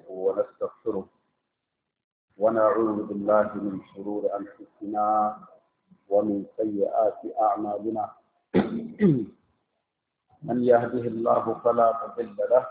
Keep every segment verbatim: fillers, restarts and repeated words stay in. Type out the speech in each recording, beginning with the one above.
ونستغفره ونعوذ بالله من شرور أنفسنا ومن سيئات أعمالنا من يهده الله فلا مضل له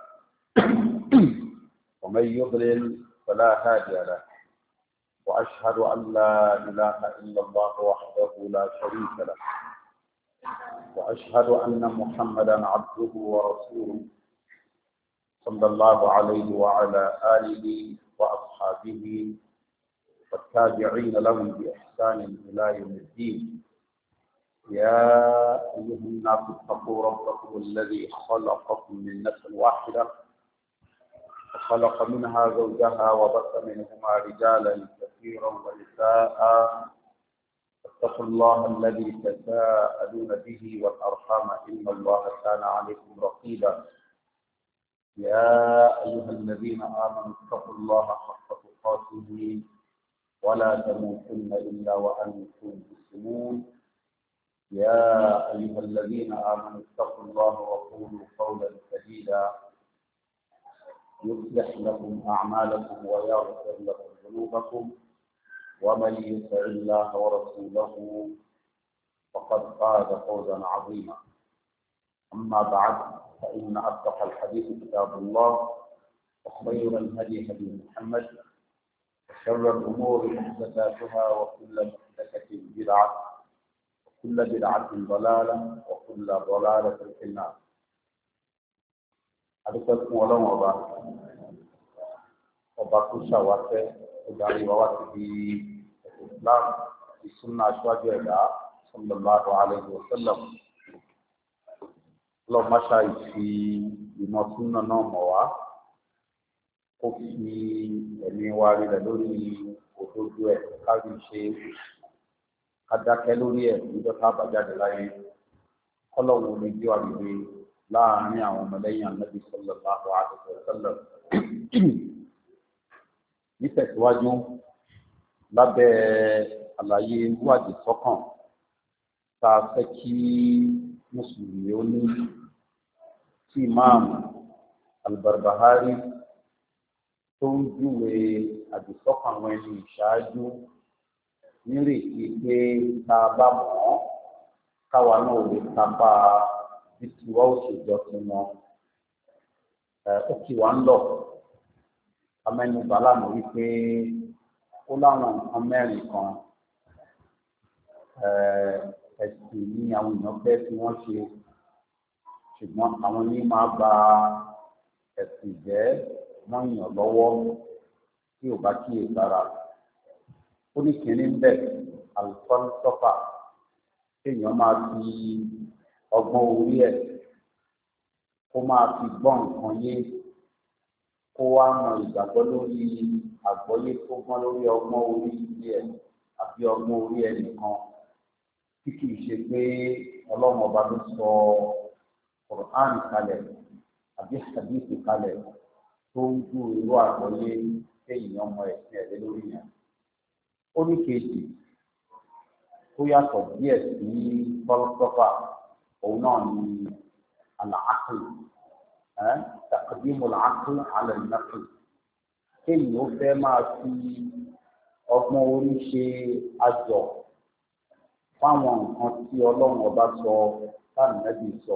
ومن يضلل فلا هادي له وأشهد أن لا إله إلا الله وحده لا شريك له وأشهد أن محمدا عبده ورسوله صلى الله عليه وعلى آله وأصحابه والتابعين لهم بإحسان إلى يوم الدين. يا أيها الناس اتقوا ربكم الذي خلقكم من نفس واحدة وخلق منها زوجها وبث منهما رجالا كثيرا ونساء اتقوا الله الذي تساءلون به والأرحام إن الله كان عليكم رقيبا. يا أيها الذين آمنوا اتقوا الله حق تقاته ولا تموتن إلا وأنتم مسلمون. يا أيها الذين آمنوا اتقوا الله وقولوا قولا سديدا يصلح لكم أعمالكم ويغفر لكم ذنوبكم ومن يطع الله ورسوله فقد فاز فوزا عظيما. أما بعد فإن أصدق الحديث كتاب الله وخير الهدي هدي محمد وشر الأمور محدثاتها وكل محدثة بدعة وكل بدعة ضلالة وكل ضلالة في النار. أدعوكم الله وبارك وبارك شواته وداري وواتي الإسلام في سنة أشواجه صلى الله عليه وسلم. اللهم شاهد في ìmọ̀túnà náà mọ̀ wá kó fi ẹ̀mí wa rílẹ̀ lórí òdodo ẹ̀ kárí ṣe kádákẹ́ lórí ẹ̀ níjọ́ tá a bá jáde láyé kọ́lọ́wọ́ lè gbé wa dìde láàárín àwọn ọmọlẹ́yìn Ànábì sallallahu alaihi wasallam. nítẹ̀síwájú lábẹ́ àlàyé wádìí sọ́kàn tá a fẹ́ kí mùsùlùmí ó ní tí Imam Al-Barbahari tó ń júwe àdìsọ́kàn àwọn ẹni ìṣáájú nírètí pé tá a bá mọ̀ ọ́ káwa náà lè kápá bí tiwa ó ṣe jọ sí wọn. ó kì wá ń lọ amẹ́nubà lánàá wípé ó láwọn nǹkan mẹ́rin kan ẹ̀sìn ní àwọn èèyàn fẹ́ tí wọ́n ṣe ṣùgbọ́n àwọn ní máa ba ẹ̀sìn jẹ́ mọ́ èèyàn lọ́wọ́ tí ò bá kíyè sára. ó ní kínní ń bẹ̀ àlùfáàsọ́fà kéèyàn máa fi ọgbọ́n orí ẹ̀ kó máa fi gbọ́ nǹkan yé kó wá mọ ìgbàgbọ́ lórí àgbọ́yé tó gbọ́n lórí ọgbọ́n orí ẹ̀ àbí ọgbọ́n orí ẹ̀ nìkan tí kìí ṣe pé ọlọ́run ọba ló sọ Qur'an kalẹ̀ àbí hadith kalẹ̀ tó ń ju irú àgbọ́yé kéèyàn ọmọ ẹ̀sìn ẹ̀rẹ́ lórí yẹn. ó ní kejì tó yàtọ̀ díẹ̀ sí fọlọ́sọ́fà òun náà ní al-aql taqdim al-aql ala al-naql kéèyàn ó fẹ́ máa fi ọgbọ́n orí ṣe àjọ fáwọn nǹkan tí ọlọ́run ọba sọ táwọn ẹbí sọ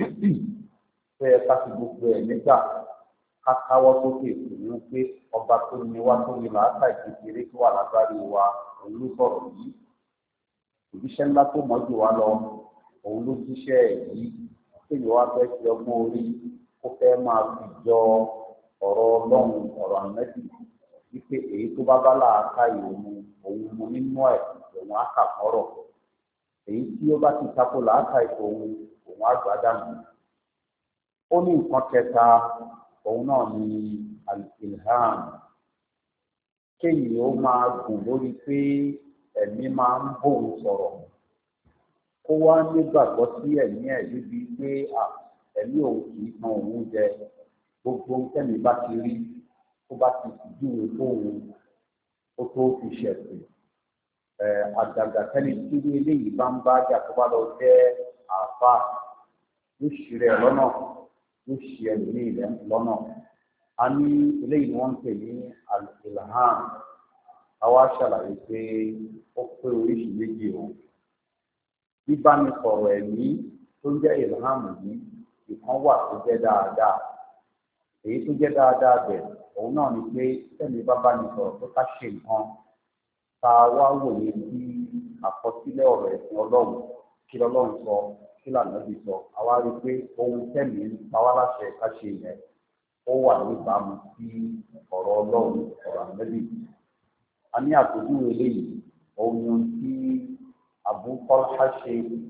tó yẹ ká fi gbogbo ẹ̀ nígbà ká káwọ́ sókè fún pé ọba tó ní wá tó ní làákà ìkékeré tó wà lágbárí wa òun ló sọ̀rọ̀ yìí òjíṣẹ́ ńlá tó mọ̀ jù wá lọ òun ló jíṣẹ́ ẹ̀ yìí kéèyàn wá fẹ́ fi ọgbọ́n orí kó fẹ́ máa fi jọ ọ̀rọ̀ ọlọ́run ọ̀rọ̀ àmẹ́bí wípé èyí tó bá bá làákà ìrònú òun mu nínú ẹ̀ òun á kà kọ́rọ̀ èyí tí ó bá ti tako làákà ìfò òun òun á gbà dànù. ó ní nǹkan kẹta òun náà ní al-ilham kéèyàn ó máa gùn lórí pé ẹ̀mí máa ń bóun sọ̀rọ̀ kó wá nígbàgbọ́ sí ẹ̀mí ẹ̀ níbi pé ẹ̀mí òun kì í tan òun jẹ gbogbo tẹ́mi bá ti rí tó bá ti júwe fóun ó tó fi ṣẹ̀sìn. àgàgà tẹ́ni tí eléyìí bá ń bá jà tó bá lọ jẹ́ àáfàá yóò ṣì rẹ̀ lọ́nà yóò ṣì ẹ̀mí rẹ̀ lọ́nà a ní eléyìí ni wọ́n ń pè ní al-ilham. àwa ṣàlàyé pé ó pé oríṣi méjì o. bíbánisọ̀rọ̀ ẹ̀mí tó ń jẹ́ ilham yìí ìkan wà tó jẹ́ dáadáa. èyí tó jẹ́ dáadáa bẹ̀ òun náà ni pé tẹ́mi bá bá ní sọ̀rọ̀ tó ká ṣe nǹkan tá a wá wòye sí àkọsílẹ̀ ọ̀rọ̀ ẹ̀sìn ọlọ́run kí lọ́lọ́run sọ kí l'Ànábì sọ àwa rí i pé ohun tẹ́mi ń pa wá láṣẹ ká ṣe yẹn ó wà níbàámu sí ọ̀rọ̀ ọlọ́run ọ̀rọ̀ Ànábì. a ní àpèjúwe eléyìí ohun tí Abu Talha ṣe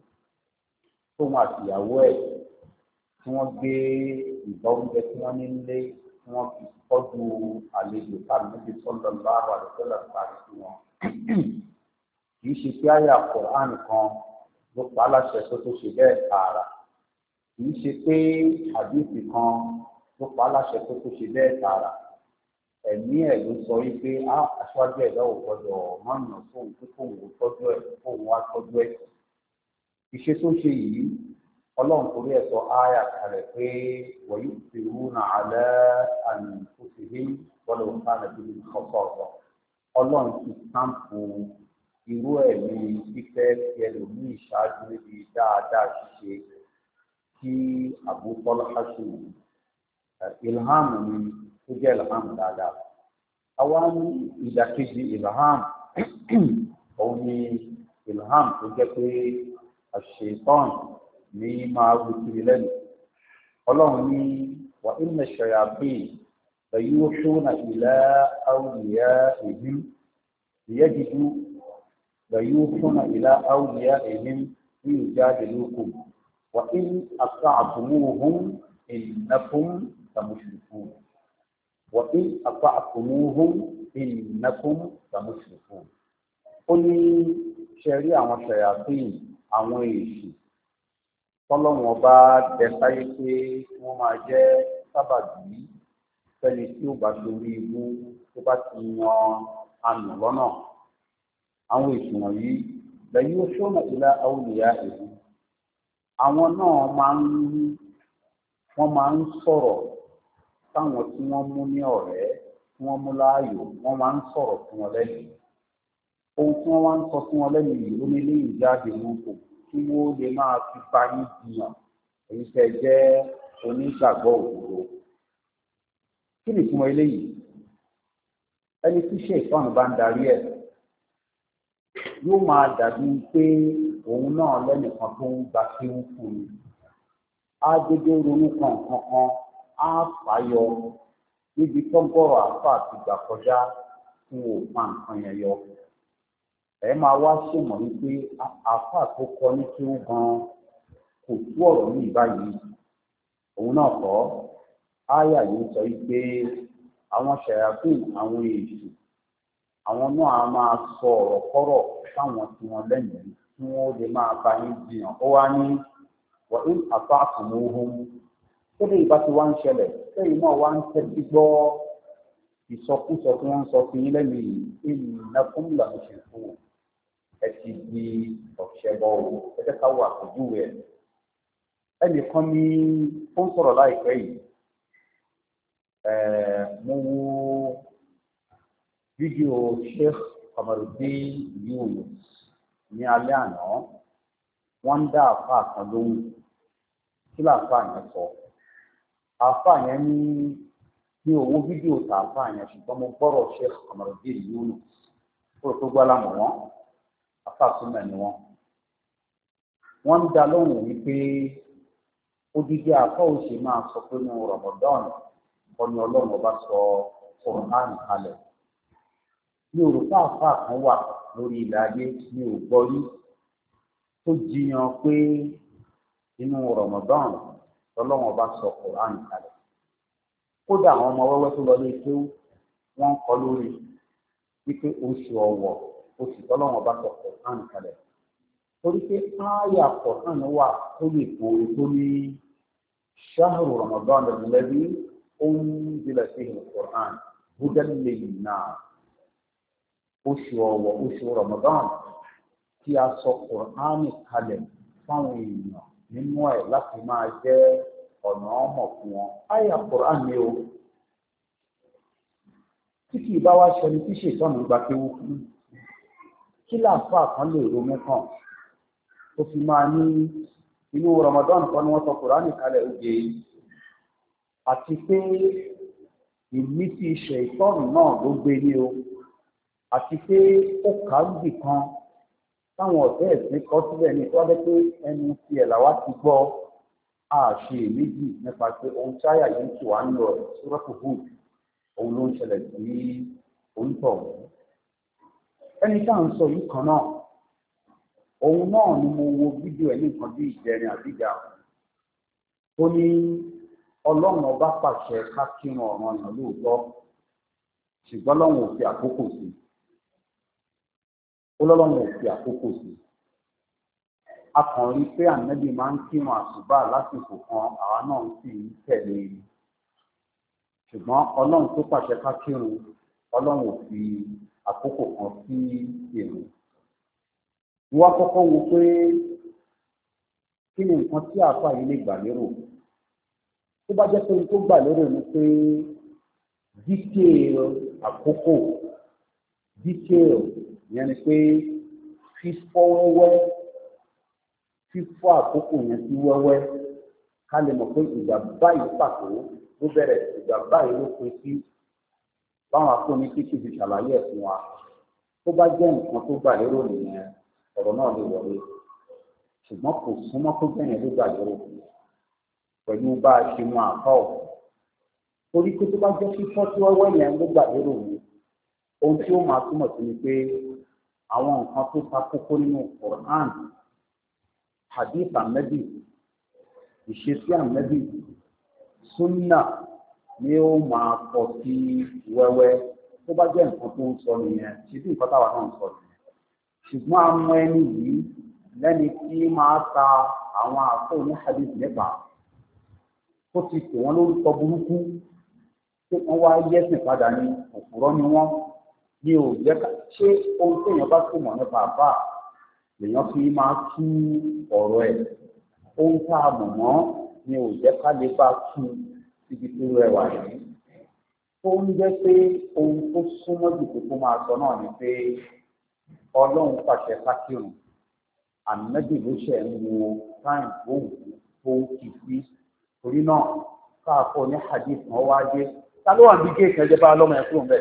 tóun àtìyàwó ẹ̀ tí wọ́n gbé ìgbà oúnjẹ tí wọ́n ní nílé tí wọ́n fi tọ́jú àlejò táàbí níbi sallallahu alaihi wasallam parí sí wọn. kì í ṣe pé àyà Qur'an kan ló pa á láṣẹ tó tó ṣe bẹ́ẹ̀ tààrà. kì í ṣe pé hadithi kan ló pa á láṣẹ tó tó ṣe bẹ́ẹ̀ tààrà. ẹ̀mí ẹ̀ ló sọ wípé á aṣáájú ẹ̀dá ò gbọdọ̀ mọ́nà fóun tó fóun ò tọ́jú ẹ̀ fóun wá tọ́jú ẹ̀. ìṣe tó ṣe yìí ọlọ́run torí ẹ̀ sọ ááyà kalẹ̀ pé wa yu'thiruna ala anfusihim walau kana bihim khasasa. ọlọ́run ti sáǹpù irú ẹ̀ ní fífẹ́ fi ẹlòmíì ṣáájú níbi dáadáa ṣíṣe tí Abu Talha ṣe ilham ni tó jẹ́ ilham dáadáa. àwa ní ìdàkejì ilham òun ni ilham tó jẹ́ pé àṣetán ní máa wù kiri lẹ́nu. ọlọ́run ní wa inna ash-shayatin la yuhuna ila awliya'ihim liyajidu la yuhuna ila awliya'ihim liyujadilukum wa in ata'tumuhum innakum lamushrikun wa in ata'tumuhum innakum lamushrikun. ó ní ṣe rí àwọn shayatin àwọn èṣù tọ́lọ́wọ́n ọba dẹ́sáyé pé wọ́n máa jẹ́ sábàbí fẹ́ni tí ó bá torí ibú tó bá ti yan àná lọ́nà. àwọn èsì wọ̀nyí lẹ́yìn oṣooṣù ìlà àwòlíyá èyí. àwọn náà máa ń wọ́n máa ń sọ̀rọ̀ táwọn tí wọ́n mú ní ọ̀rẹ́ tí wọ́n mú láàyò wọ́n máa ń sọ̀rọ̀ fún wọn lẹ́yìn. ohun tí wọ́n wá ń sọ fún wọn lẹ́yìn yìí ló ní léyìn jáde lóko kí wọ́n lè máa fi bá yín jiyàn èyí tẹ́ jẹ́ onígbàgbọ́ òdodo. kí ni ìtumọ̀ eléyìí? ẹni tí ṣe ìtọ́nù bá ń darí ẹ̀ yóò máa dàbí pé òun náà lẹ́nìkan tó ń gba kí ń fún un. á dédé ronú kan nǹkan kan á fàáyọ níbi tó ń gbọ́rọ̀ àáfà àti gbà kọjá fún òpá nǹkan yẹn yọ. ẹ máa wá ṣèmọ̀ wípé àáfà tó kọ ní kí ó gan kò tú ọ̀rọ̀ ní ìbáyìí. òun náà kọ́ áyà yìí sọ wípé àwọn ṣàyàfín àwọn èṣù àwọn náà á máa sọ ọ̀rọ̀ kọ́rọ̀ fáwọn tí wọ́n lẹ́yìn tí wọ́n lè máa bá yín jiyàn. ó wá ní wà ní àfa àtúnmóhún tó lè bá ti wá ń ṣẹlẹ̀ lẹ́yìn náà wá ń tẹ́tí gbọ́ ìsọkúsọ tí wọ́n ń sọ fún yín lẹ́yìn yìí ìnákùn làwọn ṣe fún wọn. ẹ ti di ọ̀ṣẹ́bọ̀ o ẹ jẹ́ ká wà pẹ̀lú ẹ̀. ẹnìkan ní ó ń sọ̀rọ̀ láìpẹ́ yìí mo wo fídíò Sheikh Kamaruddin Yunus ní alẹ́ àná wọ́n ń dá àáfàá kan lóhùn. kí làáfàá yẹn sọ? àáfàá yẹn ní ní owó fídíò tà àáfàá yẹn ṣùgbọ́n mo gbọ́rọ̀ Sheikh Kamaruddin Yunus kó tó gbọ́ lámọ̀ wọn àáfàá súnmọ́ ẹni wọn. wọ́n ń dá lóhùn wípé odidi àáfàá ò ṣe máa sọ pé ní Ramadan ọ̀nà ọlọ́run ọba sọ Qur'an kalẹ̀. ní òrùka àfáà kan wà lórí ilẹ̀ ayé ní ògbọ́rí tó jiyàn pé inú Ramadan ọlọ́run ọba sọ Qur'an kalẹ̀. kódà àwọn ọmọ wẹ́wẹ́ tó lọ lé kéwú wọ́n ń kọ́ lórí wípé oṣù ọ̀wọ̀ oṣù tọ́lọ́run ọba sọ Qur'an kalẹ̀. torí pé ááyà Qur'an wà tó lè kórè tó ní shahru Ramadan alladhi أنزل فيه القرآن هدى للناس. oṣù ọ̀wọ̀ oṣù Ramadan tí a sọ Kùránì kalẹ̀ fáwọn èèyàn nínú ẹ̀ láti máa jẹ́ ọ̀nà ọmọ fún wọn. àyà Kùránì o tí kì í bá wá ṣẹni tí ṣètọ́nù gba kéwú fún kí láàfà kan lè ronú kàn tó fi máa ní inú Ramadan kan ni wọ́n sọ Kùránì kalẹ̀ oge àti pé ìmísí ṣètọ́nù náà ló gbé ní o àti pé ó kà á bì kan táwọn ọ̀tẹ́ ẹ̀sìn kọ́ síbẹ̀ ní ìtọ́jú pé ẹnu tiẹ̀ làwa ti gbọ́ àṣe méjì nípa pé ohun táyà yìí ń tù wá ń lọ sórọ́pù hood òun ló ń ṣẹlẹ̀ sí oúntọ̀ ẹni tá à ń sọ yìí kan náà òun náà ni mo wo fídíò ẹ̀ ní nǹkan bí ìjẹrin àbíjà ó ní ọlọ́run ọba pàṣẹ ká kírun ọ̀ràn èèyàn lóòótọ́ ṣùgbọ́n ọlọ́run ò fi àkókò sí ó lọ́lọ́run ò fi àkókò sí a kàn rí pé ànábì máa ń kírun àsùbá lásìkò kan àwa náà sì ń tẹ̀lé e ṣùgbọ́n ọlọ́run tó pàṣẹ ká kírun ọlọ́run ò fi àkókò kan sí èrò wọ́n kọ́kọ́ wo pé kí ni nǹkan tí àáfà yìí lè gbà lérò tó bá jẹ́ pé tó gbà lérò ni pé detail àkókò detail yẹn ni pé fífọ́ wẹ́wẹ́ fífọ́ àkókò yẹn sí wẹ́wẹ́ ká lè mọ̀ pé ìgbà báyìí pàtó ló bẹ̀rẹ̀ ìgbà báyìí ló pin sí báwọn akóni títí fi ṣàlàyé ẹ̀ fún wa tó bá jẹ́ nǹkan tó gbà lérò nìyẹn ọ̀rọ̀ náà lè wọlé ṣùgbọ́n kò súnmọ́ tó bẹ̀rẹ̀ ló gbà lérò pẹ̀lú bá a ṣe mú àkọ́ ọ̀ torí pé tó bá jẹ́ fífọ́ tí wẹ́wẹ́ yẹn ló gbà lérò ni ohun tí ó máa túmọ̀ sí ni pé àwọn nǹkan tó ta kókó nínú Quran hadith anabi ìṣesí anabi sunna ni ó máa pọ̀ sí wẹ́wẹ́ tó bá jẹ́ nǹkan tó ń sọ nìyẹn ṣe bí nǹkan táwa náà ń sọ nìyẹn ṣùgbọ́n àwọn ẹni yìí lẹ́ni tí máa ta àwọn àpò ní hadith nípa tó ti pè wọ́n lórúkọ burúkú tí wọ́n wá yẹ́sìn padà ní òpùrọ́ ni wọ́n ní ò jẹ́ ká ṣé ohun téèyàn bá tó mọ̀ nípa àbá lèèyàn fi máa tú ọ̀rọ̀ ẹ̀ ohun tá a mọ̀ mọ́ ni ò jẹ́ ká lè bá tú síbi tó rẹwà yìí tó ń jẹ́ pé ohun tó súnmọ́ jù kó tó máa sọ náà ni pé ọlọ́run pàṣẹ ká kírun ànábì ló ṣẹ̀ ń wo táìm gbóhùn tó ń kì sí torí náà káàkó ní hadith kan wá dé ta ló wà ní géètì ẹjẹ bá lọ́mọ ẹ̀ kúrò ń bẹ̀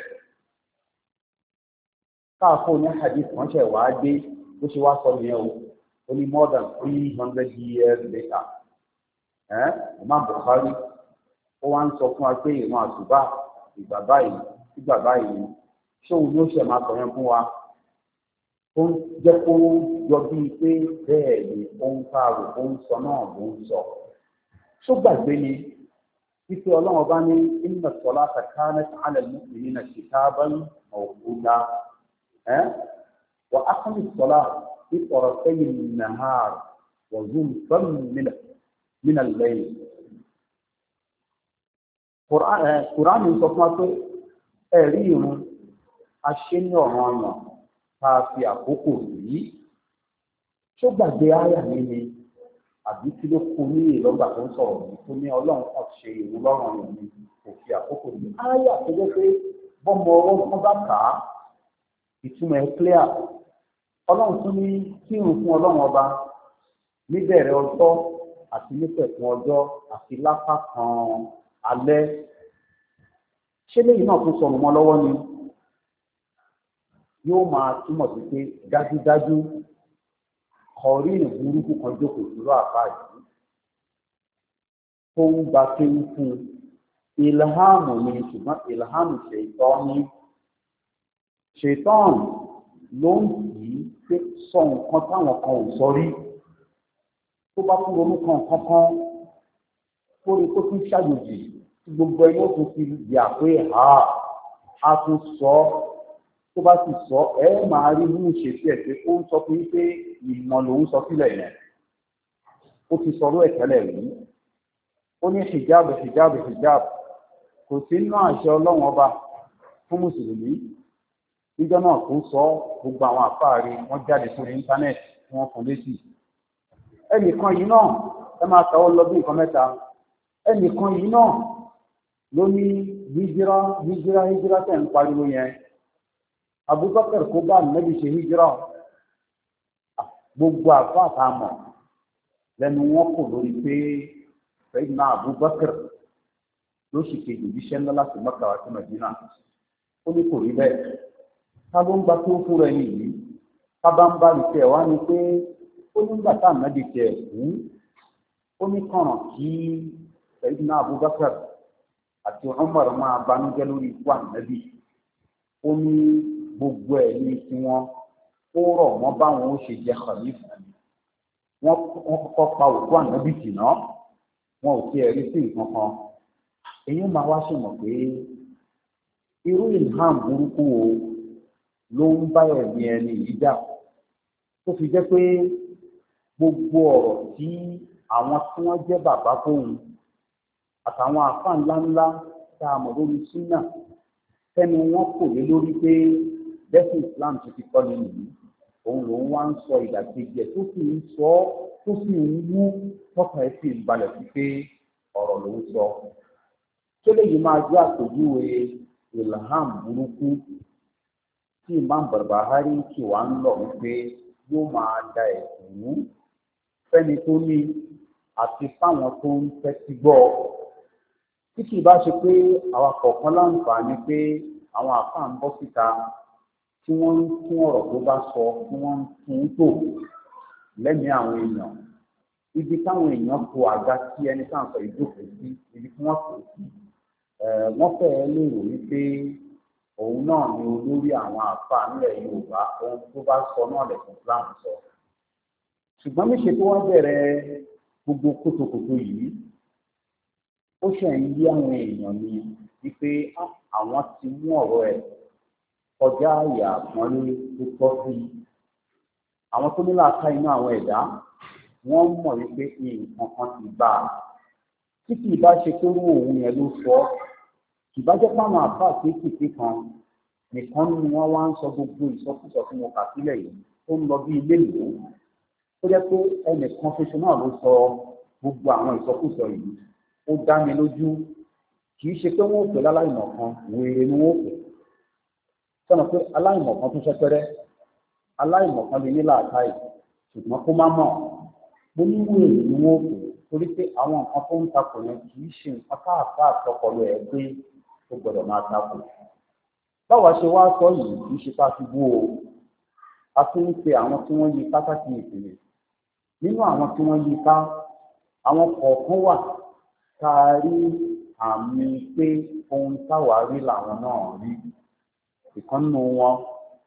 káàkó ní hadith kan ṣẹ̀ wá dé bó ṣe wá sọ nìyẹn o ó ní more than three hundred years later ẹ̀ Imam Bukhari ó wá ń sọ fún wa pé ìran àsùbá ìgbà báyìí ìgbà báyìí ṣóun ló ṣe máa sọ yẹn fún wa ó ń jẹ́ kó yọ bíi pé bẹ́ẹ̀ ni ohun tá a rò ó ń sọ náà ló ń sọ ṣó gbàgbé ni wípé ọlọ́run bá ní inna salata kanat ala al-mu'minina kitaban mawquta ẹ́ wa aqimi as-salata fi tarafay an-nahar wa zulfan min al-layl. Kùránì sọ fún wa pé ẹ̀rí ìrun aṣẹ́ ní ọ̀ràn ọ̀yàn tá a fi àkókò yìí ṣó gbàgbé àyà mi ni àbí kí ló kú ní ìlọ́gbà tó ń sọ̀rọ̀ ní tó ní ọlọ́run kan ṣe ìwú lọ́rùn ọ̀yàn mi kò fi àkókò yìí àyà tó jẹ́ pé bọ́mọ ọwọ́ wọn bá kà á ìtumọ̀ ẹ̀ clear ọlọ́run tún ní kírun fún ọlọ́run ọba níbẹ̀rẹ̀ ọjọ́ àti nípẹ̀kun ọjọ́ àti lápá kan alẹ́ ṣé lẹ́yìn náà tún sọnù mọ́ lọ́wọ́ ni yóò máa túmọ̀ sí pé dájúdájú kọrí ìburúkú kan jókòó dúró àbá yìí tó ń gba kéwú fún ìlhámù ni ṣùgbọ́n ìlhámù ṣètọ́ ní ṣètọ́n ló ń kì í pé sọ nǹkan táwọn kan ò sọ rí tó bá tún ronú kan kankan tó rí kó tún ṣàjòjì tí gbogbo ẹni ó tún fi yà pé a tún sọ tó bá sì sọ ẹ máa rí mú ṣe sí ẹ pé ó ń sọ fún yín pé ìmọ̀ lòún sọ sílẹ̀ yẹn ó ti sọ̀rọ̀ ẹ̀ tẹ́lẹ̀ rí ó ní hijab hijab hijab kò sí nínú àṣẹ ọlọ́run ọba fún mùsùlùmí níjọ́ náà tó sọ gbogbo àwọn àfáàrí wọ́n jáde sórí íńtánẹ́ẹ̀tì tí wọ́n fún létí ẹnìkan yìí náà ẹ máa tàwọn lọ bí nǹkan mẹ́ta ẹnìkan yìí náà ló ní hijira hijira hijira tẹ̀ ń pariwo yẹn Abubakar kó bá ànábì ṣe hijira gbogbo àfa àtàmọ̀ lẹ́nu wọn kò lórí pé Sayyidina Abubakar ló sì kejì òjíṣẹ́ ńlá láti Mẹ́kà wá sí Mẹ́dínà ó ní kò rí bẹ́ẹ̀ ká ló ń gba tó fún rẹ nìyí ká bá ń bá ìtẹ̀ wá ni pé ó nígbà tá ànábì tẹ̀ kú ó ní kànràn kí Sayyidina Abubakar àti Umar máa banújẹ́ lórí ikú ànábì ó ní gbogbo ẹ̀ ní tiwọn ó rọ̀ wọ́n báwọn ó ṣe jẹ khalifa wọ́n kọ́kọ́ pa òkú ànábì tì náà wọn ò tiẹ̀ rí sí nǹkan kan èyí máa wá ṣèmọ̀ pé irú ìhàn burúkú wo ló ń bá ẹ̀mí ẹni yìí jà tó fi jẹ́ pé gbogbo ọ̀rọ̀ tí àwọn tí wọ́n jẹ́ bàbá fóun àtàwọn àfa ńláńlá tá a mọ̀ lórí súnà fẹ́ni wọ́n kò lé lórí pé bẹ́sẹ̀ Islam ti fi kọ́ ni nìyí òun lòun wá ń sọ ìdàkejì ẹ̀ tó sì ń sọ tó sì ń wú tọ́ka ẹ̀ sì ń balẹ̀ sí pé ọ̀rọ̀ lòun sọ. tó léyìí máa jẹ́ àpèjúwe ilham burúkú tí Imam Barbahari kì wá ń lọ wípé yóò máa da ẹ̀sìn mú fẹ́ni tó ní àti fáwọn tó ń tẹ́tí gbọ́ tí kì í bá ṣe pé àwa kọ̀ọ̀kan láǹfààní pé àwọn àfa ń bọ́ síta tí wọ́n ń tún ọ̀rọ̀ tó bá sọ tí wọ́n ń tún un tò lẹ́mìí àwọn èèyàn ibi táwọn èèyàn kó àga tí ẹni tá à ń sọ ìjókòó sí ibi tí wọ́n kò sí wọ́n fẹ́ẹ́ lérò wípé òun náà ni olórí àwọn àfa nílẹ̀ Yorùbá ohun tó bá sọ náà lẹ̀sìn Islam sọ ṣùgbọ́n níṣe tó wá bẹ̀rẹ̀ gbogbo kótókótó yìí ó ṣe ń yí àwọn èèyàn ní wípé àwọn ti mú ọ̀rọ̀ ẹ̀ kọjá àyà àpọ́nlé tó tọ́ sí àwọn tó nílò aka inú àwọn ẹ̀dá wọ́n mọ̀ wípé nǹkan kan ti bá a tí kì í bá ṣe pé irú òun yẹn ló sọ kì bá jẹ́ páwọn àbá kéékèèké kan nìkan ni wọ́n wá ń sọ gbogbo ìsọkúsọ fún wọn kà sílẹ̀ yìí tó ń lọ bí ilé ìlú ó jẹ́ pé ẹnìkan ṣoṣo náà ló sọ gbogbo àwọn ìsọkúsọ yìí ó dá mi lójú kì í ṣe pé wọ́n ò pè láláìmọ̀ kan wèrè ni wọ́n ò pè sọ́nà pé aláìmọ̀ kan tó ṣẹ́pẹ́rẹ́ aláìmọ̀ kan lè ní làákàyè ṣùgbọ́n kó má mọ̀ mo ní wèrè ni wọ́n ò pè torí pé àwọn nǹkan tó ń takò yẹn kì í ṣe nǹkan káàkáà àtọkọlọ ẹ̀ pé ó gbọ́dọ̀ máa takò báwa ṣe wá sọ yìí kì í ṣe ká fi bú o a tún ń pe àwọn tí wọ́n yí pátákì ìpìlẹ̀ nínú àwọn tí wọ́n yí ká àwọn kọ̀ọ̀kan wà tá a rí àmì pé ohun táwa rí làwọn náà rí ìkànnù wọn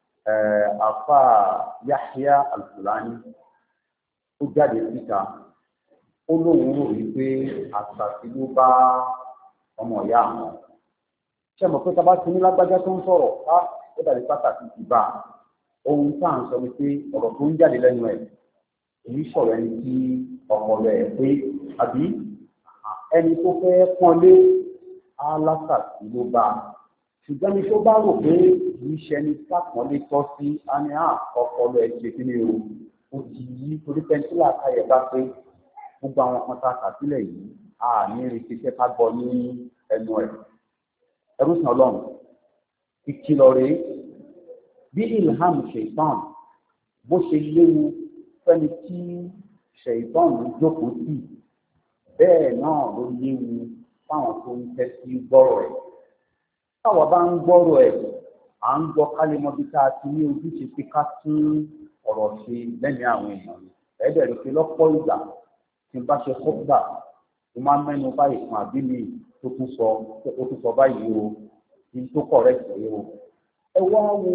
àfà Yahya Al-Fulani ó jáde síta ó lóun rò wípé àṣàtì ló bá ọmọ ìyá àwọn ṣé mo pé tábà ti ní lágbájá tó ń sọ̀rọ̀ ká ó dàbí pàtàkì ti bá ohun tá à ń sọ ni pé ọ̀rọ̀ tó ń jáde lẹ́nu ẹ̀ èyí sọ̀rọ̀ ẹni tí ọpọlọ ẹ̀ pé àbí ẹni tó fẹ́ pọ́nlé alásàtì ló bá ṣùgbọ́n ní tó bá rò pé kì í ṣe ẹni sápọ́nlé tọ́ sí á ní ọpọlọ ẹ̀ ṣe kí ni o ó ti yí torí pẹ́ńtílà káyọ̀ bá pé gbogbo àwọn kan tá a kà sílẹ̀ yìí a ní retí pé ká gbọ́ ní ẹnu ẹ̀ ẹrú sàn ọlọ́run ìkìlọ̀ rèé bí ilham ṣèitán bó ṣe léwu fẹ́ni tí ṣèitán jókòó sí bẹ́ẹ̀ náà ló léwu fáwọn tó ń tẹ́tí gbọ́rọ̀ ẹ̀ táwa bá ń gbọ́rọ̀ ẹ̀ à ń gbọ́ ká lè mọ bí tá a ti ní ojúṣe pé ká tún ọ̀rọ̀ ṣe lẹ́mìí àwọn èèyàn ẹ̀ẹ́dẹ̀rẹ̀ pé lọ́pọ̀ ìgbà tí n bá ṣe kọ́gbà tó máa ń mẹ́nu báyìí kan àbí mi tó tún sọ tó tún sọ báyìí o ní tó correct rẹ o ẹ wá wo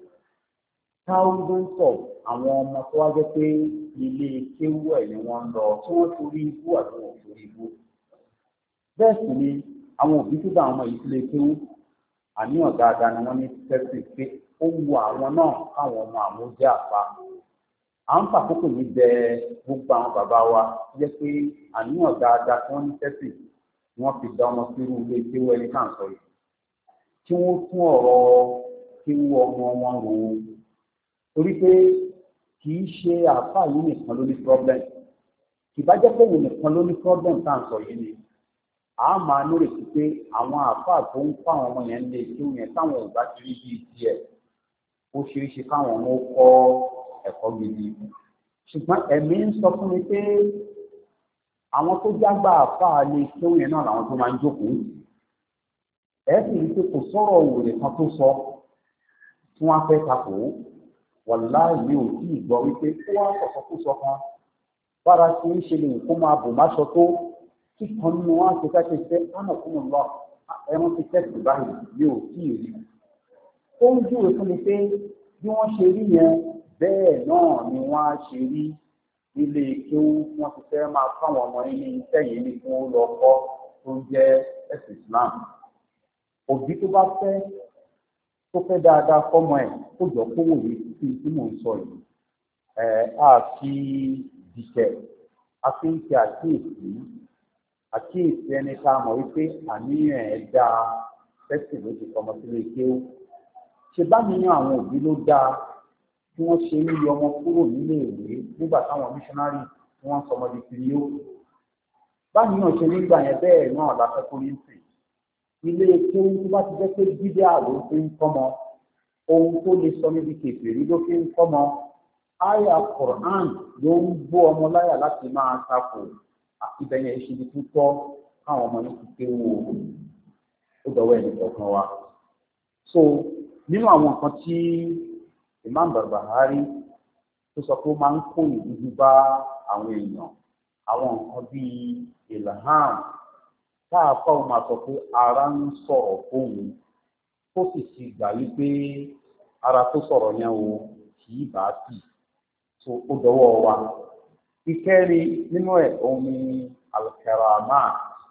thousands of àwọn ọmọ tó wá jẹ́ pé ilé kéwú ẹ̀ ni wọ́n ń lọ tí wọ́n torí ibú àti wọn ò torí ibú bẹ́ẹ̀ sì ni àwọn òbí tó bá àwọn ọmọ yìí sílé kéwú àníyàn dáadáa ni wọ́n ní tẹ́sí pé ó wu àwọn náà káwọn ọmọ àwọn ó jẹ́ àpá à ń fàkókò ní bẹ gbogbo àwọn bàbá wa jẹ́ pé àníyàn dáadáa tí wọ́n ní tẹ́sí ni wọ́n fi dá ọmọ sírú ilé kéwú ẹni ká ń sọ yìí kí wọ́n tún ọ̀rọ̀ kéwú ọmọ wọn rò ó torí pé kì í ṣe àáfàá yìí nìkan ló ní problem kì bá jẹ́ pé òun nìkan ló ní problem tá à ń sọ yìí ni a máa nírètí pé àwọn àáfàá tó ń kọ́ àwọn ọmọ yẹn lè kí yẹn táwọn ò bá ti rí bíi tiẹ̀ ó ṣeé ṣe káwọn ọmọ kọ́ ẹ̀kọ́ gidi ṣùgbọ́n ẹ̀mí ń sọ fún mi pé àwọn tó jágbá àáfàá lè kí yẹn náà làwọn tó máa ń jókòó ẹ̀ sì rí pé kò sọ̀rọ̀ òwòlè kan tó sọ tí wọ́n fẹ́ takò wàláì mi ò tí ì gbọ́ wípé ó wá sọ̀sọ́kúsọ kan bára tí ń ṣe lè kó máa bò máṣọ tó kíkan nínú wọn àti ká ṣe fẹ́ ọ̀nà fún un lọ ẹran ti tẹ̀sí báyìí mi ò tí ì rí ó ń júwe fún mi pé bí wọ́n ṣe rí yẹn bẹ́ẹ̀ náà ni wọ́n á ṣe rí ilé kí wọ́n ti fẹ́ máa fáwọn ọmọ yín ní sẹ́yìn ní kí wọ́n lọ kọ́ tó ń jẹ́ ẹ̀sìn Islam òbí tó bá fẹ́ tó fẹ́ dáadáa fọ́mọ ẹ̀ kó jọ kó wòye sí tí mò ń sọ yìí ẹ̀ á fi dìkẹ̀ a fi ń ṣe àkíyèsí àkíyèsí ẹni ká mọ̀ wípé àníyàn ẹ̀ dáa fẹ́sì ló ti fọmọ sílé kéwú ṣe bá níyàn àwọn òbí ló dáa tí wọ́n ṣe ń yọ ọmọ kúrò nílé ìwé nígbà táwọn míṣọ́nárì tí wọ́n sọmọ di kiri ó bá níyàn ṣe nígbà yẹn bẹ́ẹ̀ náà láfẹ́ kó ní sìn ilé kéwú tó bá ti jẹ́ pé dídá ló fi ń kọ́mọ ohun tó lè sọ níbi kèfèrí ló fi ń kọ́mọ àyà Quran ló ń bó ọmọ láyà láti máa takò àti bẹ́yẹn ìṣèlú tó tọ́ káwọn ọmọ yìí ti kéwú ó dọ̀wọ́ ẹ̀ nìkan wa. so nínú àwọn nǹkan tí Imam Barbahari tó sọ pé ó máa ń kó ìdúdú bá àwọn èèyàn àwọn nǹkan bíi ilham káàkọ́ ọ̀ máa sọ pé ara ń sọ̀rọ̀ fóun tó sì ti gbà wípé ara tó sọ̀rọ̀ yẹn o kì í bá tì so ó dọwọ́ wa. ìkẹrin nínú ẹ̀ òun ni al-karamat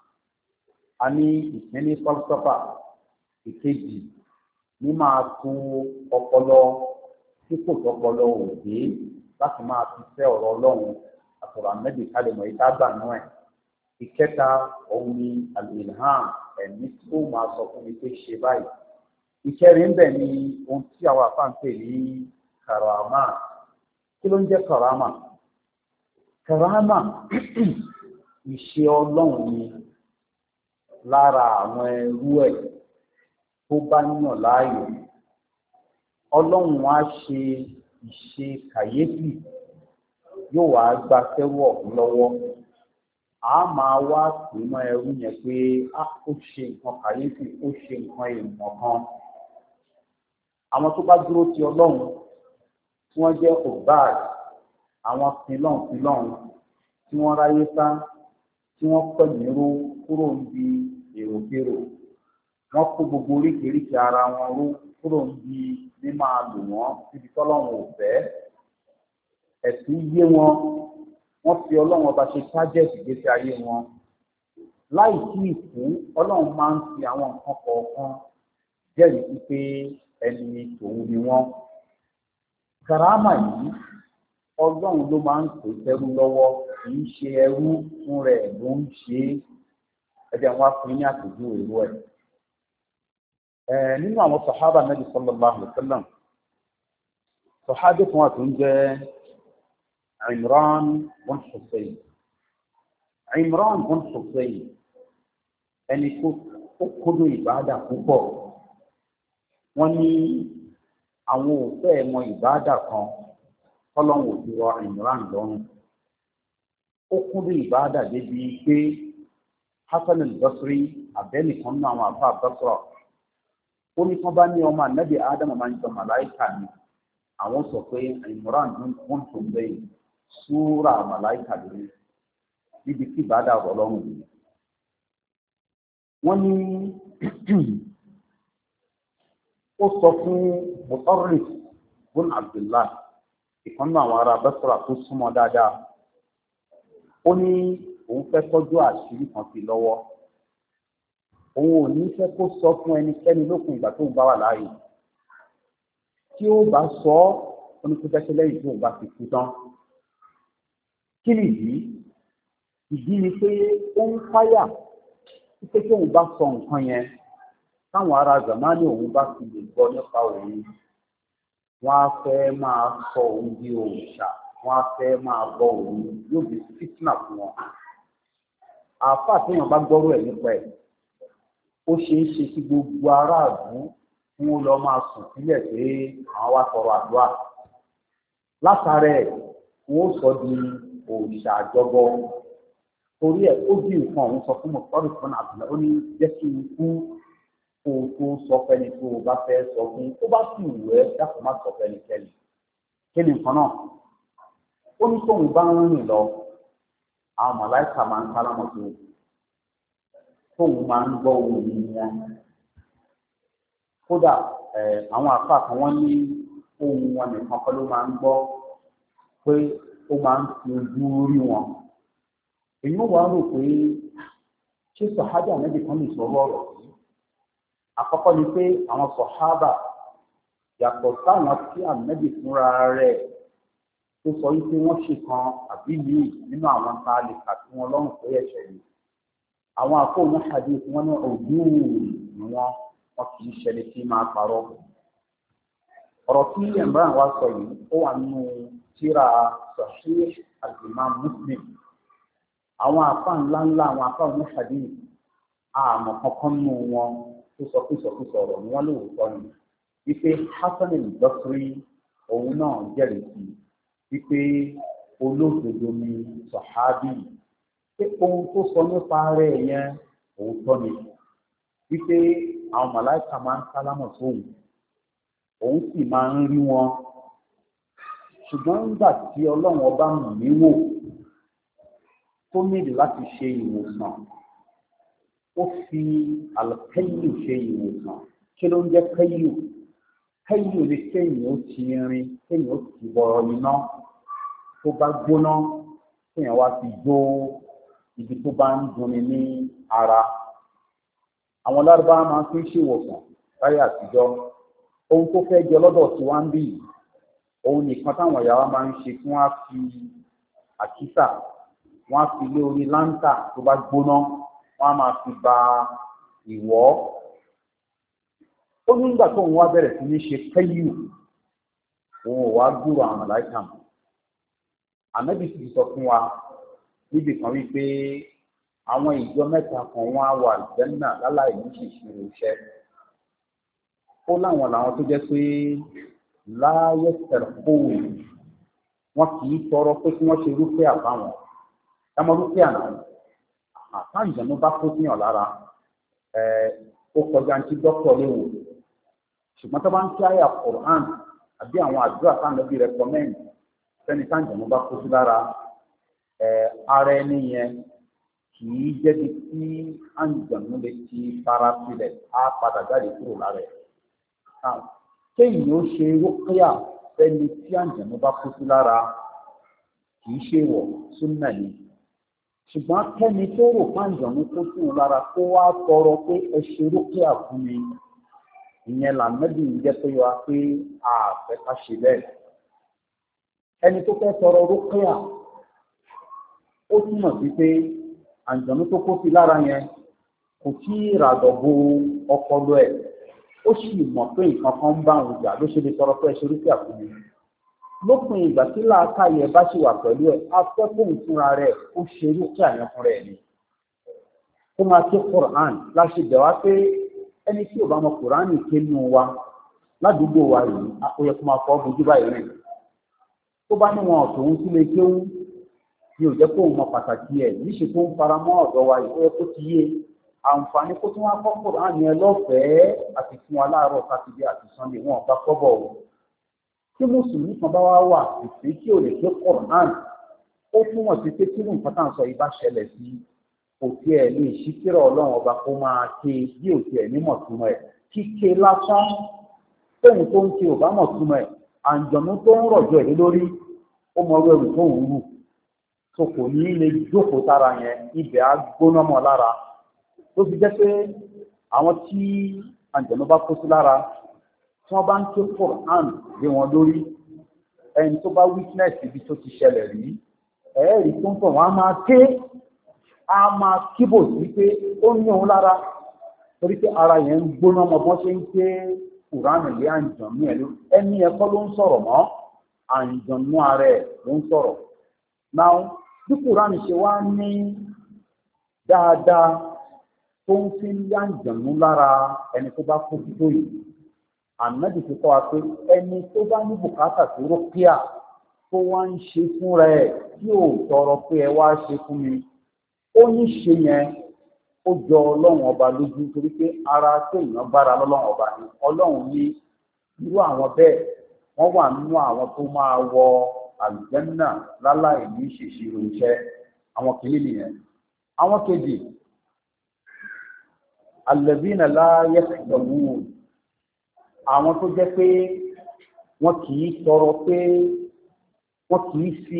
a ní ìkíní falsafa ìkejì ní máa tún ọpọlọ tí kò tọpọlọ òde láti máa fi fẹ́ ọ̀rọ̀ Ọlọ́run àtọ̀rọ̀ àmẹ́bí kálẹ̀ mọ̀ ìta gbà náà ẹ̀. ìkẹta òun ni al-ilham ẹ̀mí tó máa sọ fún mi pé ṣe báyìí. ìkẹrin bẹ̀ ni ohun tí àwọn àfáǹpẹ̀ ní karama. kí ló ń jẹ́ karama? karama ìṣe Ọlọ́run ni lára àwọn ẹrú ẹ̀ tó bá yàn láàyò. Ọlọ́run á ṣe ìṣe kàyéfì yóò wá gba sẹ́rù ọ̀hún lọ́wọ́. a máa wá pè mọ́ ẹrú yẹn pé a ó ṣe nǹkan kàyéfì ó ṣe nǹkan èèmọ̀ kan. àwọn tó bá dúró ti Ọlọ́run tí wọ́n jẹ́ òbáàd àwọn filọ̀n filọ̀n tí wọ́n ráyé sá tí wọ́n pẹ̀lú kúrò níbi èròkérò wọ́n kó gbogbo oríkèéríkèé ara wọn ró kúrò níbi ní máa lò wọ́n síbi tọ́lọ́run ò fẹ́ ẹ̀sìn yé wọn wọ́n fi Ọlọ́run ọba ṣe tájẹ́ẹ̀tì gbèsè ayé wọn láì tí ì kú Ọlọ́run máa ń fi àwọn nǹkan kọ̀ọ̀kan jẹ́rìí sí pé ẹni tòun ni wọ́n. Kàrámà yìí Ọlọ́run ló máa ń pè ẹrú lọ́wọ́ kì í ṣe ẹrú fún rẹ̀ ló ń ṣe é ẹ̀jẹ̀ wọn á fún ní àpèjúwe èrò ẹ̀. nínú àwọn sàhábà Nabi sallallahu alaihi wasallam sàhábà kan wà tó ń jẹ́ Imran bin Hussein. Imran bin Hussein ẹni tó kódó ìbáàdà púpọ̀ wọ́n ní àwọn òfẹ́ ẹ̀mọ ìbáàdà kan tọ́lọ́hun ò fi rọ Imran lọ́rùn. ó kódó ìbáàdà débi pé Hasan al-Basri abẹ́nìkan nínú àwọn àfa Basra ó ní kán bá ní ọmọ ànábì Ádámù máa ń jọ màláìkà ni àwọn sọ pé Imran wọn tó ń bẹ́yìn súrà màláìkà lórí níbi tí ìbáàdà rọ̀ lọ́rùn yìí. wọ́n ní ó sọ fún Mutarrif bin Abdullah ìkan náà àwọn ará Basra tó súnmọ́ dáadáa ó ní òun fẹ́ tọ́jú àṣírí kan sí lọ́wọ́ òun ò ní fẹ́ kó sọ fún ẹnikẹ́ni lókun ìgbà tó ń bá wà láàyè tí ó bá sọ ọ́ oníkójẹ́kẹ́ lẹ́yìn tó ń bá ti kú tán. kí ni ìdí? ìdí ni pé ó ń fáyà pé kí òun bá sọ nǹkan yẹn táwọn ará zamani òun bá ti lè gbọ́ nípa òun wọ́n á fẹ́ máa sọ òun di òòṣà wọ́n á fẹ́ máa bọ òun yóò di fitna fún wọn. àáfàá téèyàn bá gbọ́rọ̀ ẹ̀ nípa ẹ̀ ó ṣeé ṣe kí gbogbo aráàlú kí wọ́n lọ máa sùn sílẹ̀ pé àwọn wá tọrọ àdúrà látàrí ẹ̀ wọ́n sọ di òòṣà àjọbọ torí ẹ̀ ó bí nǹkan òun sọ fún mọ̀tọ́rì fún àbùlá ó ní jẹ́ kí n kú kó o tó sọ fẹ́ni tó o bá fẹ́ sọ fún ó bá sì wù ẹ́ dákun má sọ fẹ́nikẹ́ni kí ni nǹkan náà ó ní tóun bá ń rìn lọ àwọn màláìka máa ń kálámọ̀ tó tóun máa ń gbọ́ ohùn ní wọn kódà àwọn àfáà kan wọ́n ní ohùn wọn nìkan kọ́ ló máa ń gbọ́ pé ó máa ń fi ojú rí wọn èyí wà rò pé ṣé sọ̀hábà méjì kan lè sọ̀rọ̀ ọ̀rọ̀ yìí àkọ́kọ́ ni pé àwọn sọ̀hábà yàtọ̀ sáwọn tí ànábì fúnra rẹ̀ tó sọ wípé wọ́n ṣe kan àbí míì nínú àwọn tá a lè kà sí wọn lọ́rùn pé ẹ̀ṣẹ̀ ni àwọn àfọwọ́n hadith wọn ní òdú ni wọn wọn kì í ṣẹlẹ̀ tí máa parọ́ ọ̀rọ̀ tí Imran wa sọ yìí ó wà nínú tírà Sahih al-Imam Muslim àwọn àfa ńlá ńlá àwọn àfa òní hadith àmọ́ kankan nínú wọn tó sọ pé sọkúsọ ọ̀rọ̀ ni wọ́n lè wò sọ ni wípé Hasan al-Basri òun náà jẹ́rìí sí wípé olódodo ni sọ̀hábì pé ohun tó sọ nípa rẹ̀ yẹn òótọ́ ni wípé àwọn màláìka máa ń sálámọ̀ sóhun òun sì máa ń rí wọn ṣùgbọ́n nígbà tí ọlọ́run ọba mú mi wò tó nílò láti ṣe ìwòsàn ó fi àlùkẹ́yù ṣe ìwòsàn kí ló ń jẹ́ kẹ́yù kẹ́yù ni kéèyàn ó ti rin kéèyàn ó ti bọ̀rọ̀ níná tó bá gbóná kéèyàn wá ti jó ibi tó bá ń dunni ní ara àwọn lárúbáwá máa ń fi ṣèwòsàn láyé àtijọ́ ohun tó fẹ́ jẹ lọ́dọ̀ tí wọ́n ń bì òun nìkan táwọn ìyá wa máa ń ṣe kí wọ́n á fi àkísà wọ́n á fi lé orí láńtà tó bá gbóná wọ́n á máa fi ba ìwọ́ ó ní nígbà tó ń wá bẹ̀rẹ̀ sí ní ṣe kẹ́yù òun ò wá gbúrò àwọn màláìkà mọ́ ànábì sì sọ fún wa níbi kan wípé àwọn ìjọ mẹ́ta kan wọ́n á wà àlùjánnà láláì ní ṣìṣirò iṣẹ́ ó láwọn làwọn tó jẹ́ pé láyé tẹ̀rẹ̀kóòlù wọn kì í tọrọ pé kí wọ́n ṣe rúfẹ́ àbáwọn ẹmọ rúfẹ́ àná àtàǹjẹ̀nú bá kó síyàn lára ó kọjá ní tí dókítà léwu ṣùgbọ́n tó bá ń kí àyà Quran àbí àwọn àdúrà táwọn ẹbí recommend fẹ́ni táǹjẹ̀nú bá kó sí lára ara ẹni yẹn kì í jẹ́bi tí àǹjẹ̀nú lè ti fara sílẹ̀ á padà jáde kúrò lára ẹ̀ kéèyàn ó ṣe rúkìá fẹ́ni tí àǹjẹ̀nú bá kó sí lára kì í ṣe wọ̀ súnà ni ṣùgbọ́n kẹ́ni tó rò pàǹjọ̀nú tó sí òun lára kó wá tọrọ pé ẹ ṣe rúkìá fún mi ìyẹn làmẹ́bí ń jẹ́ pé wá pé àfẹ́ ká ṣe bẹ́ẹ̀ ẹni tó fẹ́ tọrọ rúkìá ó túmọ̀ sí pé àǹjọ̀nú tó kó sí lára yẹn kò tí ì ràdọ̀ bo ọpọlọ ẹ̀ ó sì mọ̀ pé nǹkan kan ń bá òun jà ló ṣe lè tọrọ pé ẹ ṣe rúkìá fún mi lópin ìgbà tí làákàyè bá ṣì wà pẹ̀lú ẹ̀ afẹ́kùn fúnra rẹ̀ ó ṣe rúkìá yẹn fúnra ẹ̀ ni kó máa ké Quran láṣẹ bẹ̀ wá pé ẹni tí ò bá mọ Quran ké nù wa ládùúgbò wa yìí ó yẹ kó máa fọ́ bojú báyìí rìn tó bá ní wọn ọ̀tọ̀ òun sílé kéwú ni ò jẹ́ kó mọ pàtàkì ẹ̀ níṣẹ́ tó ń fara mọ́ ọ̀dọ́ wa yìí ó yẹ kó ti yé àǹfààní kó tún wá kọ́ Quran yẹn lọ́fẹ̀ẹ́ àti fún wa láàárọ̀ sátidé àti Sunday wọn ọ̀gá kọ́bọ̀ o tí mùsùlùmí kan bá wá wà ìpè tí ò lè ké Quran ó túmọ̀ sí pé tí nǹkan tá à ń sọ yìí bá ṣẹlẹ̀ sí kò tiẹ̀ lè ṣí tírà Ọlọ́run ọba kó máa ké bí ò tiẹ̀ nímọ̀ túmọ̀ ẹ̀ kíké lásán tóun tó ń ké ò bá mọ̀ túmọ̀ ẹ̀ àǹjọ̀nú tó ń rọ̀jò ẹ̀ lórí ó mọ ọrọ̀ ẹrù tó ń rù tó kò ní lè jókòó sára yẹn ibẹ̀ á gbóná mọ́ lára ló fi jẹ́ pé àwọn tí àǹjọ̀nú bá kó sí lára tí wọ́n bá ń ké Quran lé wọn lórí ẹni tó bá witness ibi tó ti ṣẹlẹ̀ rí ẹ̀ẹ́rì tó ń tọ̀ wọ́n á máa ké á máa kíbò sí pé ó ní òun lára torí pé ara yẹn ń gbóná ọmọ bọ́n ṣe ń ké Quran lé àǹjọ̀nú ẹ̀ ló ẹni ẹ̀kọ́ ló ń sọ̀rọ̀ mọ́ àǹjọ̀nú ara ẹ̀ ló ń sọ̀rọ̀ náà bí Quran ṣe wá ní dáadáa tó ń fi ń yàǹjànú lára ẹni tó bá kó tó yìí ànábì ti kọ́ wa pé ẹni tó bá ní bùkátà tó rọ́píà tó wá ń ṣe fúnra ẹ̀ tí ò tọrọ pé ẹ wá ṣe fún mi ó ní ṣe yẹn ó jọ ọlọ́run ọba lójú torí pé ara tó èèyàn bára lọ́lọ́run ọba ni ọlọ́run ní irú àwọn bẹ́ẹ̀ wọ́n wà nínú àwọn tó máa wọ àlùjànnà láláì ní ìṣèṣirò iṣẹ́ àwọn kìíní nìyẹn. àwọn kejì alladhina la yakhdabun àwọn tó jẹ́ pé wọ́n kì í tọrọ pé wọ́n kì í fi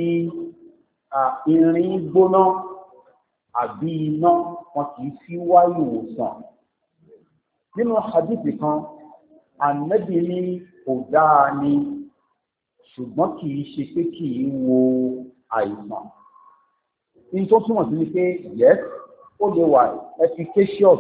irin gbóná àbí iná wọ́n kì í fi wá ìwòsàn. nínú hadithi kan ànábì ní kò dáa ni ṣùgbọ́n kì í ṣe pé kì í wo àìsàn. ní tó túmọ̀ sí ni pé yes ó lè wà efficacious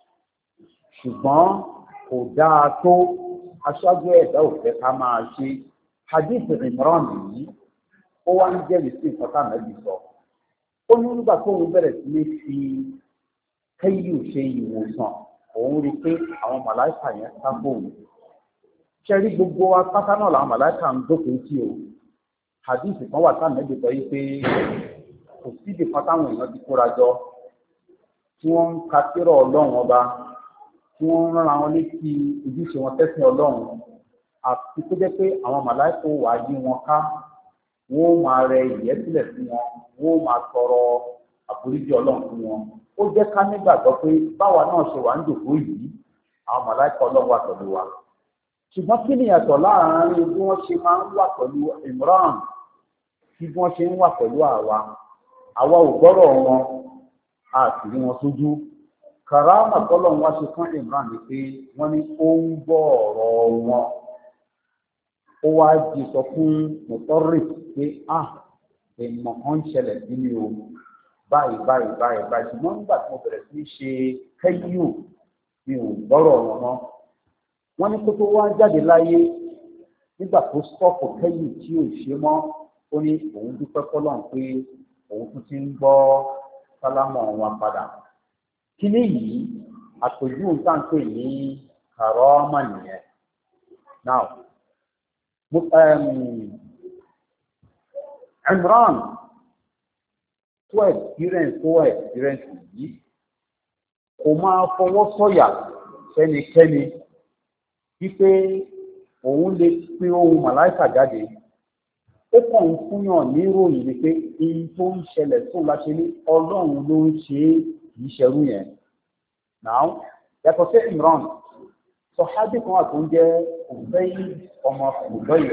ṣùgbọ́n kò dáa tó aṣáájú ẹ̀dá òfẹ́ ká máa ṣe. hadith Imran yìí ó wá ń jẹ́rìí sí nǹkan tá ànábì sọ. ó ní nígbà tó ń bẹ̀rẹ̀ sí ní fi kẹ́yù ṣe ìwòsàn òun rí i pé àwọn màláìkà yẹn sábò wò. ṣẹ́rí gbogbo wa pátá náà làwọn màláìkà ń dókòó sí o. hadith kan wà tá ànábì sọ yìí pé kò síbi kan táwọn èèyàn ti kóra jọ tí wọ́n ń ka tírà ọlọ́run ọba tí wọ́n ń rán àwọn létí ojúṣe wọn tẹ́sìn ọlọ́run àti tó jẹ́ pé àwọn màláìkà wà yí wọn ká wọ́n ó máa rẹ ìyẹ́ sílẹ̀ fún wọn wọ́n ó máa tọrọ àforíjì ọlọ́run fún wọn. ó jẹ́ ká nígbàgbọ́ pé báwa náà ṣe wà ń jòkó yìí àwọn màláìkà ọlọ́run wà pẹ̀lú wa. ṣùgbọ́n kí ni ìyàtọ̀ láàárín bí wọ́n ṣe máa ń wà pẹ̀lú Imran tí bí wọ́n ṣe ń wà pẹ̀lú àwa àwa ò gbọ́rọ̀ wọn a sì rí wọn sójú. kàrámà tọ́lọ̀ wá ṣe fún Imran ni pé wọ́n ní ó ń gbọ́ ọ̀rọ̀ wọn ó wá jí sọ fún mọ̀tọ́rì pé ah èèmọ̀ kan ń ṣẹlẹ̀ sí mi o báyìí báyìí báyìí báyìí ṣùgbọ́n nígbà tí mo bẹ̀rẹ̀ sí ṣe kẹ́yù mi ò gbọ́rọ̀ wọn mọ́. wọ́n ní kó tó wá jáde láyé nígbà tó sọ́ọ̀pù kẹ́yù tí ò ṣe mọ́ ó ní òun dúpẹ́ fọ́lọ́run pé òun tún ti ń gbọ́ sálámọ̀ wọn padà. kíní yìí àpèjú nǹkan pè ní kàrọ́mà nìyẹn. now um, Imran tó experience tó experience yìí kò máa fọwọ́ sọ̀yà fẹ́nikẹ́ni wípé òun lè pe ohun màláìkà jáde. ó kàn ń fúnyàn ní ìròyìn ni pé ihun tó ń ṣẹlẹ̀ tó láṣẹ ní ọlọ́run ló ń ṣe é kì í ṣerú yẹn. now yàtọ̀ sí Imran sọ̀hábì kan wà tó ń jẹ́ Usayd ọmọ Hudayr.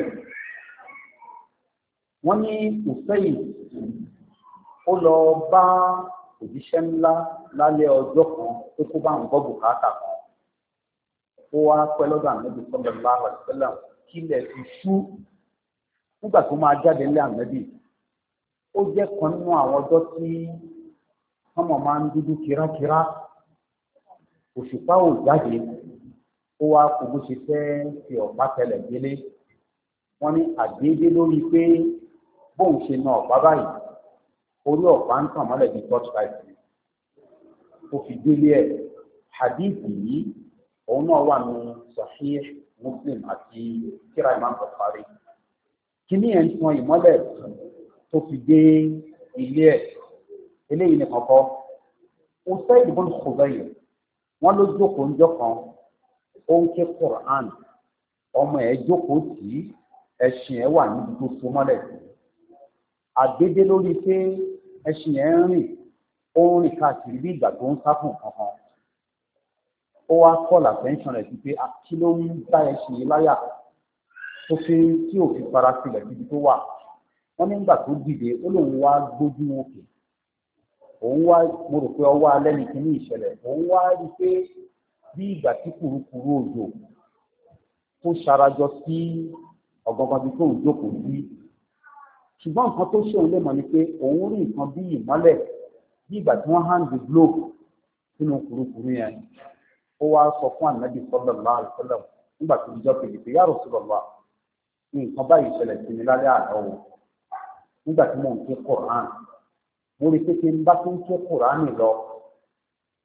wọ́n ní Usayd ó lọ bá òjíṣẹ́ ńlá lálẹ́ ọjọ́ kan tó kó bá ń gbọ́ bùkátà kan. ó wá pẹ́ lọ́dọ̀ Ànábì sallallahu alaihi wasallam kílẹ̀ fi ṣú. nígbà tó máa jáde ńlẹ̀ Ànábì ó jẹ́ kan nínú àwọn ọjọ́ tí ọmọ máa ń dúdú kírákírá òṣùpá ò jáde ó wá kó bó ṣe fẹ́ fi ọ̀pá tẹlẹ̀ délé. wọ́n ní àdéédé lórí pé bóun ṣe na ọ̀pá báyìí orí ọ̀pá ń tàn mọ́lẹ̀ bí torchlight ó fi délé ẹ̀. hadith yìí òun náà wà ní Sahih Muslim àti kíra Imam Bukhari. kíní ẹ̀ ń tan ìmọ́lẹ̀ tó fi dé ilé ẹ̀. eléyìí ni kọ̀kọ́ Usayd ibn Hudayr wọ́n ló jókòó ńjọ́ kan ó ń ké Quran ọmọ ẹ̀ jókòó tì í ẹṣin ẹ̀ wà níbi tó so mọ́lẹ̀ sí. àdédé lórí pé ẹṣin ẹ̀ ń rìn ó ń rìn káàkiri bí ìgbà tó ń sá fún kankan. ó wá call attention rẹ̀ sí pé kí ló ń bá ẹṣin yìí láyà tó fi tí ò fi fara sílẹ̀ síbi tó wà. wọ́n nígbà tó dìde ó lóun wá gbójú òkè òun wá mo rò pé ọwọ́ alẹ́ ní kíní ìṣẹ̀lẹ̀ òun wá rí i pé bí ìgbà tí kùrukùru òjò tó ṣarajọ sí ọ̀gángan bí tóun jókòó sí. ṣùgbọ́n nǹkan tó ṣe òun lè mọ̀ ni pé òun rí nǹkan bí ìmọ́lẹ̀ bí ìgbà tí wọ́n hàn the globe sínú kùrukùru yẹn. ó wá sọ fún Ànábì sallallahu alaihi wasallam nígbà tó ń jọ kejì pé ya Rasulullah nǹkan báyìí ṣẹlẹ̀ sí mi lálẹ́ àná o nígbà tí mò ń ké Quran mo rí i pé kí n bá tó ń ké Quran lọ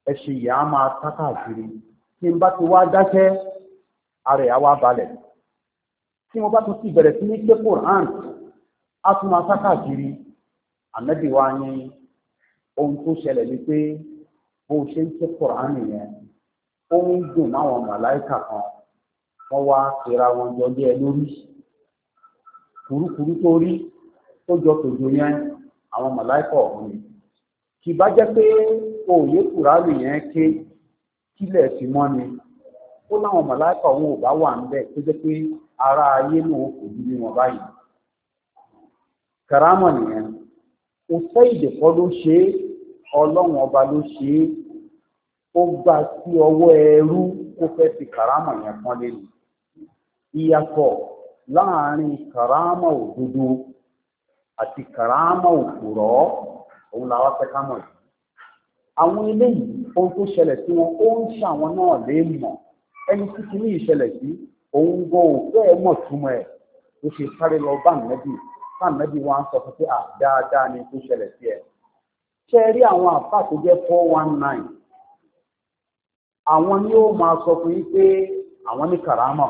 ẹṣin yìí á máa tá káàkiri tí n bá ti wá dákẹ́ ara ẹ̀ á wá balẹ̀ tí mo bá tún ti bẹ̀rẹ̀ sí ní ké Quran á tún máa tá káàkiri. Ànábì wa ní ohun tó ṣẹlẹ̀ ni pé bó ṣe ń ké Quran nìyẹn ó ń dùn máwọn màláìkà kan wọ́n wá pera wọn jọ lé ẹ lórí kùrukùru tó rí tó jọ tòjò yẹn àwọn màláìkà ọ̀hún ni. kì bá jẹ́ pé òye Kùránì yẹn ké kílẹ̀ fi mọ́ ni ó láwọn màláìkà ọ̀hún ò bá wà ń bẹ̀ tó jẹ́ pé ara ayé náà kò ní ní wọn báyìí. Kàrámọ̀ nìyẹn ó fẹ́ ìdẹ̀kọ́ ló ṣe é ọlọ́run ọba ló ṣe é ó gbà sí ọwọ́ ẹrú ó fẹ́ fi kàrámọ̀ yẹn pọ́n lé ní. Ìyàtọ̀ láàrin kàrámọ̀ òdodo àti kàrámọ̀ òpùrọ́ òun làwọn fẹ́ ká mọ̀ yìí. Àwọn eléyìí ohun tó ṣẹlẹ̀ sí wọn ó ń ṣàwọn náà lè mọ̀ ẹni tí kìíní ìṣẹ̀lẹ̀ sí òun gan ò fẹ́ mọ̀ túmọ̀ ẹ̀ ó ṣe sáré lọ bá nẹ́bí bá nẹ́bí wa ń sọ fún pé à dáadáa ni tó ṣẹlẹ̀ sí ẹ. ṣé ẹ rí àwọn àfáà tó jẹ́ four one nine àwọn ni ó máa sọ fún yín pé àwọn ní kàrámọ̀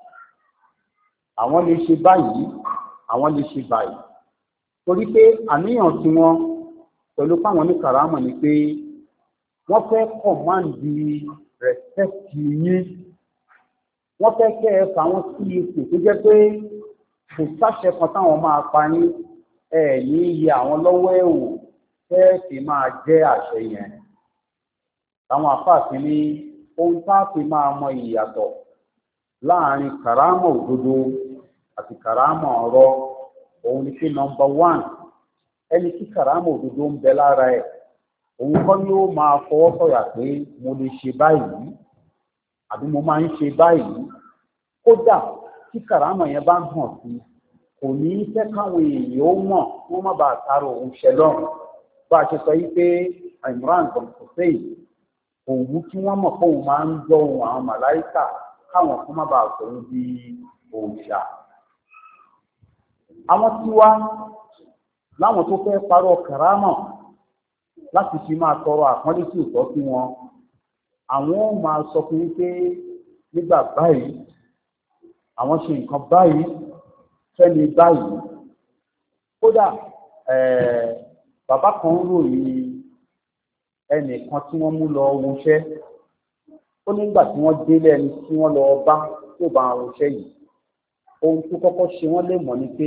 àwọn lè ṣe báyìí àwọn lè ṣe báyìí torí pé àníyàn tí wọ́n pẹ̀lú fáwọn ní kàrámọ̀ ni pé wọ́n fẹ́ kọ̀máǹdì rẹ̀spẹ̀tì yín wọ́n fẹ́ kẹ́ ẹ fàwọn sí ipò tó jẹ́ pé kò sáṣẹ kan táwọn máa pa yín ẹ̀ ní iye àwọn lọ́wọ́ ẹ̀wò fẹ́ fi máa jẹ́ àṣẹ yẹn. Àwọn àfáàfin ní ohun tá a fi máa mọ ìyàtọ̀ láàrin kàrámọ̀ òdodo àti kàrámọ̀ ọ̀rọ̀ òun ni pé nọ́mbà one ẹni tí kàrámọ̀ òdodo ń bẹ lára ẹ̀ òun kọ́ ni ó máa fọwọ́ sọ̀yà pé mo lè ṣe báyìí àbí mo máa ń ṣe báyìí kódà tí kàrámọ̀ yẹn bá ń hàn sí kò ní í fẹ́ káwọn èèyàn ó mọ̀ kí wọ́n má bàa tààrà òun ṣẹ lọ́rùn bá a ṣe sọ yí pé Imran bin Hussein òwú tí wọ́n mọ̀ pé òun máa ń gbọ́ ohun àwọn màláìkà káwọn kó má bàa sọ̀rọ̀ di òòṣà. Àwọn tí wá láwọn tó fẹ́ parọ́ kàrámọ̀ láti fi máa tọrọ àpọ́nlé sí ìtọ́ sí wọn àwọn ó máa sọ fún yín pé nígbà báyìí àwọn ṣe nǹkan báyìí fẹ́ni báyìí kódà bàbá kan ń ròyìn ẹnìkan tí wọ́n mú lọ wọṣẹ́ ó nígbà tí wọ́n délé ẹni tí wọ́n lọ bá tó bá wọṣẹ́ yìí ohun tó kọ́kọ́ ṣe wọ́n lè mọ̀ ni pé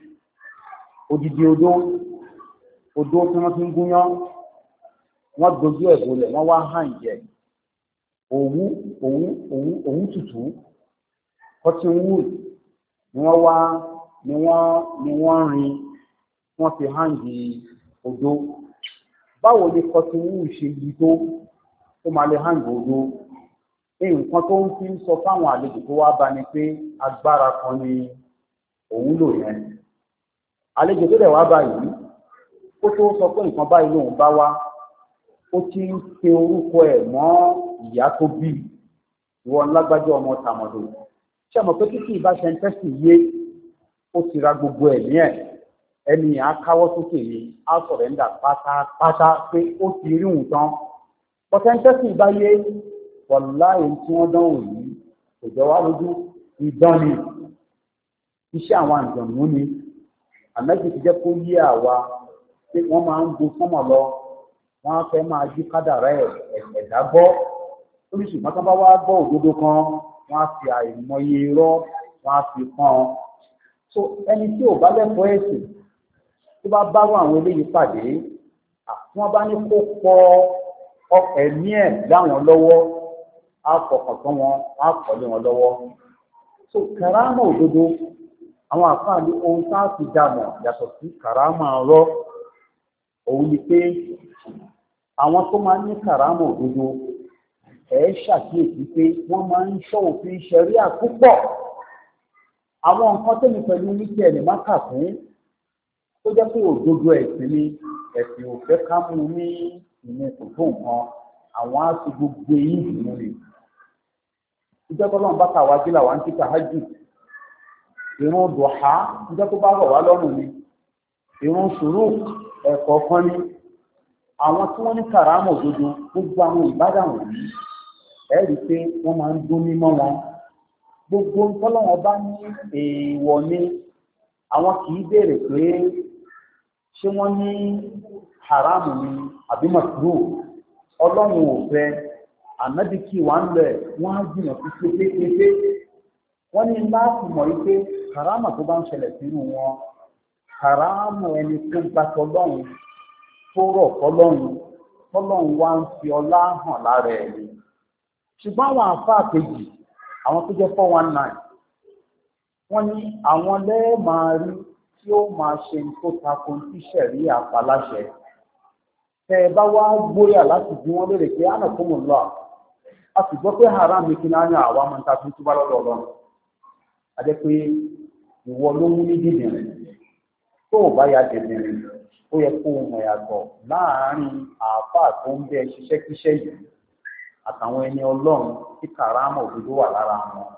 odidi odó odó tí wọ́n fi ń gúnyán wọ́n dojú ẹ̀ bolẹ̀ wọ́n wá hàn jẹ òwú òwú òwú òwú tútù cotton wool ni wọ́n wá ni wọ́n ni wọ́n rin wọ́n fi hàn jẹ odó. Báwo ni cotton wool ṣe yí tó tó máa lè hàn jẹ odó? Nǹkan tó ń fi ń sọ fáwọn àlejò tó wá bá ni pé agbára kan ni òun lò yẹn. Àlejò tó dẹ̀ wá báyìí kó tó sọ pé nǹkan báyìí lòun bá wá ó ti ń pe orúkọ ẹ̀ mọ́ ìyá tó bí ìwọ lágbájá ọmọ tàmọ̀dò. Ṣé mo pé kíkì ìbá ṣe ń tẹ́sì yé ó ti ra gbogbo ẹ̀mí ẹ̀ ẹni à káwọ́ sókè ni á sọ̀rẹ́ńdà pátápátá pé ó ti rí òun tán. Pọ̀tẹ́ńtẹ́sì ìbá yé wàláhì tí wọ́n dánwò yìí kò jọ wá lójú ìdán ni iṣẹ́ àwọn àjọ̀nú ni. Ànábì ti jẹ́ kó yé àwa pé wọ́n máa ń go sọ́mọ̀ lọ wọ́n á fẹ́ máa jí kádàrá ẹ̀dá gbọ́ oríṣìí mọ́tán bá wá gbọ́ òdodo kan wọ́n á fi àìmọye irọ́ wọ́n á fi pọ́n ọ. So ẹni tí ò bá lẹ́kọ̀ọ́ ẹ̀sìn tó bá bá àwọn eléyìí pàdé wọ́n bá ní kó pọ̀ ẹ̀mí ẹ̀ láwọn lọ́wọ́ á fọkàn tán wọn á kọ́lé wọn lọ́wọ́. So kàrámà òdodo àwọn àfáà ní ohun tá a fi dàmọ̀ yàtọ̀ sí kàrámà ọ̀rọ̀ òun ni pé àwọn tó máa ń ní kàrámà òdodo ẹ̀ ṣàkíyèsí pé wọ́n máa ń ṣọ́ òfin ṣẹ̀ríà púpọ̀. Àwọn nǹkan tẹ́mi pẹ̀lú wípé ẹ̀ lè má kà fún tó jẹ́ pé òdodo ẹ̀sìn ni ẹ̀sìn ò fẹ́ ká mú ní ìmú kò tó nǹkan àwọn á fi gbogbo eyín ìdùnnú rẹ̀. ìjọba ọlọ́run bá kà wá jí làwọn ń kíkà hájù ìrun dùhà ìjọ tó bá rọ̀ wá lọ́rùn ni ìrun ṣùrù ẹ̀kọ́ kan ní àwọn tí wọ́n ní kàrámọ̀ òdodo gbogbo àwọn ìbádàn wọ̀nyí ẹ rí i pé wọ́n máa ń dún mímọ́ wọn gbogbo ntọ́lọ́wọ́n bá ní èèwọ̀ ni àwọn kì í béèrè pé ṣé wọ́n ní haramu ni àbí mọ̀túrò ọlọ́run ò fẹ́ ànábì kí wà ń lẹ̀ wọ́n á jìnà sí pépépépé wọ́n ní láti mọ̀ wípé haramu tó bá ń ṣẹlẹ̀ sínú wọn haramu ẹni tó gba tọlọ́run tó rọ̀ tọlọ́run tọlọ́run wá ń fi ọlá hàn lára ẹ̀ ni ṣùgbọ́n àwọn àfáà kejì àwọn tó jẹ́ four one nine wọ́n ní àwọn lẹ́ẹ̀ máa rí tí ó máa ṣe tó tako tíṣẹ̀rí àpaláṣẹ tẹ́ ẹ bá wá gbóyà láti bí wọ́n léèrè pé àná kó mọ̀ lọ a sì gbọ́ pé haram ní kí náà yàn àwa máa ń ta fún túbá lọ́dọ̀ ọlọ́run a jẹ́ pé ìwọ ló mú ní dìdìrín tó ò bá ya dìdìrín ó yẹ kó o mọ̀ yàtọ̀ láàárín àáfàá tó ń bẹ ṣiṣẹ́ kíṣẹ́ yìí àtàwọn ẹni ọlọ́run tí kàrámọ̀ òdodo wà lára wọn.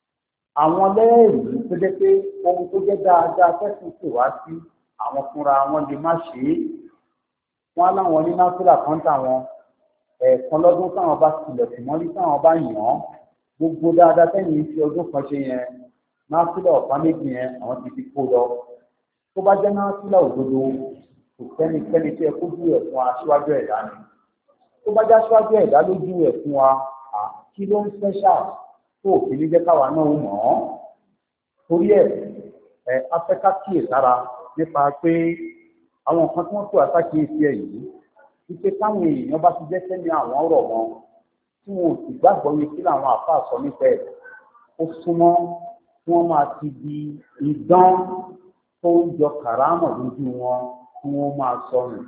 àwọn lẹ́ẹ̀rí tó jẹ́ pé ohun tó jẹ́ dáadáa fẹ́sùn sì wá sí àwọn fúnra wọn lè má ṣe é. wọ́n á láwọn ní náfìlà kan táwọn ẹ̀ẹ̀kan lọ́dún táwọn bá tilẹ̀kùn mọ́lí táwọn bá yàn án gbogbo dáadáa tẹ́yìn fi ọdún kan ṣe yẹn náfìlà ọ̀pá méjì yẹn àwọn ti fi kó lọ. tó bá jẹ́ náfìlà òdodo kò kẹ́nikẹ́ni tí ẹ kójú ẹ̀ fún aṣíwájú ẹ̀dá ni. tó bá já síwájú ẹ̀dá lójú ẹ̀ fún wa kí ló ń fẹ́ṣà tó òfin ní jẹ́ káwa náà mọ̀ ọ́n torí ẹ̀ ẹ̀ afẹ́ká kíyè sára nípa pé àwọn nǹkan tí wọ́n tó àtàkìyèsí ẹ̀ yìí wípé táwọn èèyàn bá ti jẹ́ sẹ́ni àwọn ọ̀rọ̀ wọn tí wọn ò sì gbàgbọ́ yìí kí làwọn àáfàá sọ nípa ẹ̀ ó súnmọ́ kí wọ́n máa ti di idán tó ń jọ kàrámọ̀ lójú wọn kí wọ́n máa sọnù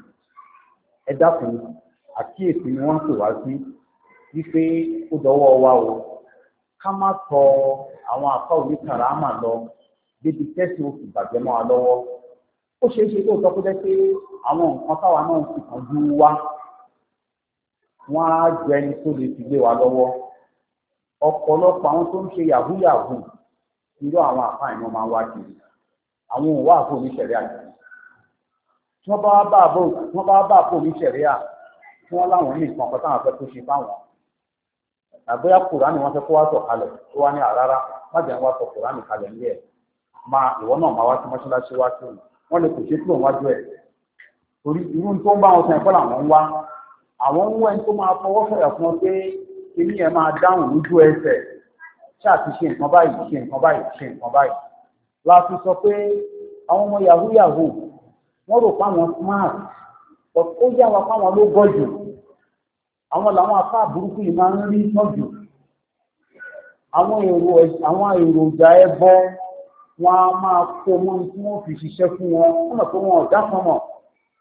ẹ dákun àkíyèsí ni wọ́n ń pè wá sí wípé ó dọwọ́ wa o ká má tọ àwọn àfa òní kàrámà lọ débi tẹ́sí oṣù bàjẹ́ mọ́ wa lọ́wọ́ ó ṣeé ṣe tó sọ pé pé àwọn nǹkan táwa náà ti kàn ju wa wọ́n á jọ ẹni tó lè fi lé wa lọ́wọ́ ọ̀pọ̀lọpọ̀ àwọn tó ń ṣe yahoo yahoo irú àwọn àfa ìná máa ń wá kiri àwọn òwò àpò oníṣẹ̀ríà tí wọ́n bá bá àpò oníṣẹ̀ríà tí wọ́n láwọn ní nǹkan kan táwọn fẹ́ tó ṣe fáwọn àbẹ́yà kùránì wọ́n fẹ́ kó wá sọ̀ kalẹ̀ tó wá ní àrárá má jẹ́ wá sọ kùránì kalẹ̀ ní ẹ̀ máa ìwọ náà máa wá sí mọ́ṣáláṣí wá sí wọ́n lè kò ṣe kúrò wájú ẹ̀ torí irú tó ń bá wọn sọ ẹ̀kọ́ làwọn ń wá àwọn ń wá ẹni tó máa fọwọ́ sọ̀rọ̀ fún ọ pé kíní ẹ̀ máa dáhùn lójú ẹsẹ̀ ṣáà ti ṣe nǹkan báyìí ṣe nǹkan báyìí ṣe nǹkan báyìí la fi sọ pé àwọn ọmọ yahoo yahoo wọ́n rò páwọn smart ó yá wa páwọn ló gọ́ jù àwọn làwọn afá burúkú yìí máa ń rí tọ́jú àwọn èrò àwọn èròjà ẹbọ wọn a máa kó mọ́ ní tí wọ́n fi ṣiṣẹ́ fún wọn wọ́n mọ̀ pé wọn ò dá kan mọ̀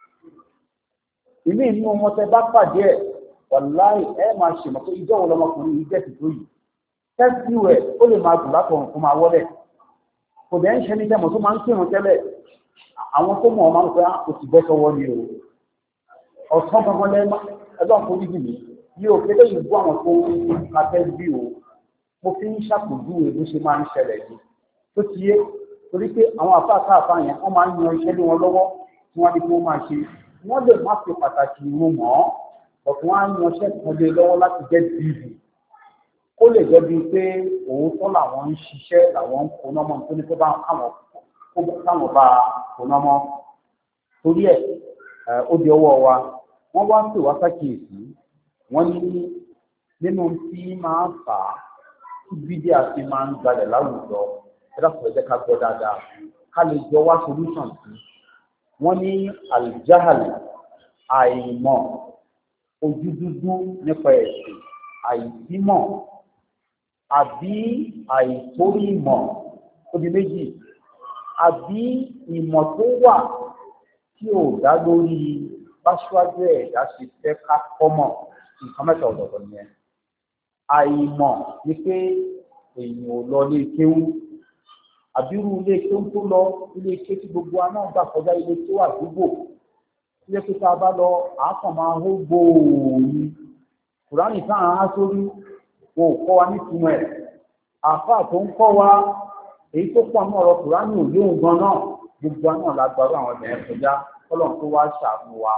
ìlú inú wọn tẹ bá pàdé ẹ̀ wàláì ẹ máa ṣèmọ̀ pé ìjọ́ wo lọmọkùnrin yìí jẹ́ tìtó yìí tẹ́sí rẹ̀ ó lè máa dùn látọ̀run kó máa wọlé kò dẹ̀ ń ṣe ní tẹ́mọ̀ tó máa ń kírun tẹ́lẹ̀ àwọn tó mọ̀ ọ́ máa ń pẹ́ òsì bẹ́ sọ́wọ́ ni o ọ̀sán gbọ́ngàn lẹ́nu ẹgbẹ́ ọ̀pọ̀ oníjì mi yóò kéde yìí bú àwọn tó ń kàtẹ́ bí o mo fi ń ṣàpèjúwe bó ṣe máa ń ṣẹlẹ̀ yìí tó ti yé torí pé àwọn àfáàfáà àfáà yẹn wọ́n máa ń yan iṣẹ́ lé wọn lọ́wọ́ tí wọ́n ní kí wọ́n máa ṣe wọ́n lè má fi pàtàkì irun mọ́ ọ̀tún wọn á yan iṣẹ́ kan lé lọ́wọ́ láti jẹ́ bíbí kó lè jẹ́ bíi pé òótọ́ làwọn ń ṣiṣẹ́ làwọn ń kóná mọ́ nítorí pé káwọn bá kóná mọ́ torí ẹ̀ ó di ọwọ́ wa wọ́n wá pè wá sákìyèsí wọ́n ní nínú tí máa fà á tí bídí àti máa ń gbalẹ̀ láwùjọ ẹ̀dá kò jẹ́ ká gbọ́ dáadáa ká lè jọ wá solution sí wọ́n ní aljahal àìmọ̀ ojú dúdú nípa ẹ̀sìn àìsímọ̀ àbí àìtórí ìmọ̀ ó di méjì àbí ìmọ̀ tó wà tí ò dá lórí báṣíwájú ẹ̀dá ṣe fẹ́ ká kọ́mọ̀ nǹkan mẹ́ta ọ̀dọ̀ọ̀dọ̀ nìyẹn. àìmọ̀ ni pé èèyàn ò lọ ilé kéwú àbírú ilé kéwú tó lọ ilé ké tí gbogbo wa náà gbà kọjá ilé tó àdúgbò ilé tó tá a bá lọ àákàn máa hó gbòòrò kùránì táwọn á sórí wọn ò kọ́ wa nítumọ̀ ẹ̀ àáfàá tó ń kọ́ wa èyí tó pọ̀ náà ọ̀rọ̀ kùránì ò lóhùn gan náà gbogbo wa náà lágbàrú àwọn ẹ̀dẹ̀ kọjá kọ́lọ́n tó wá ṣàánú wa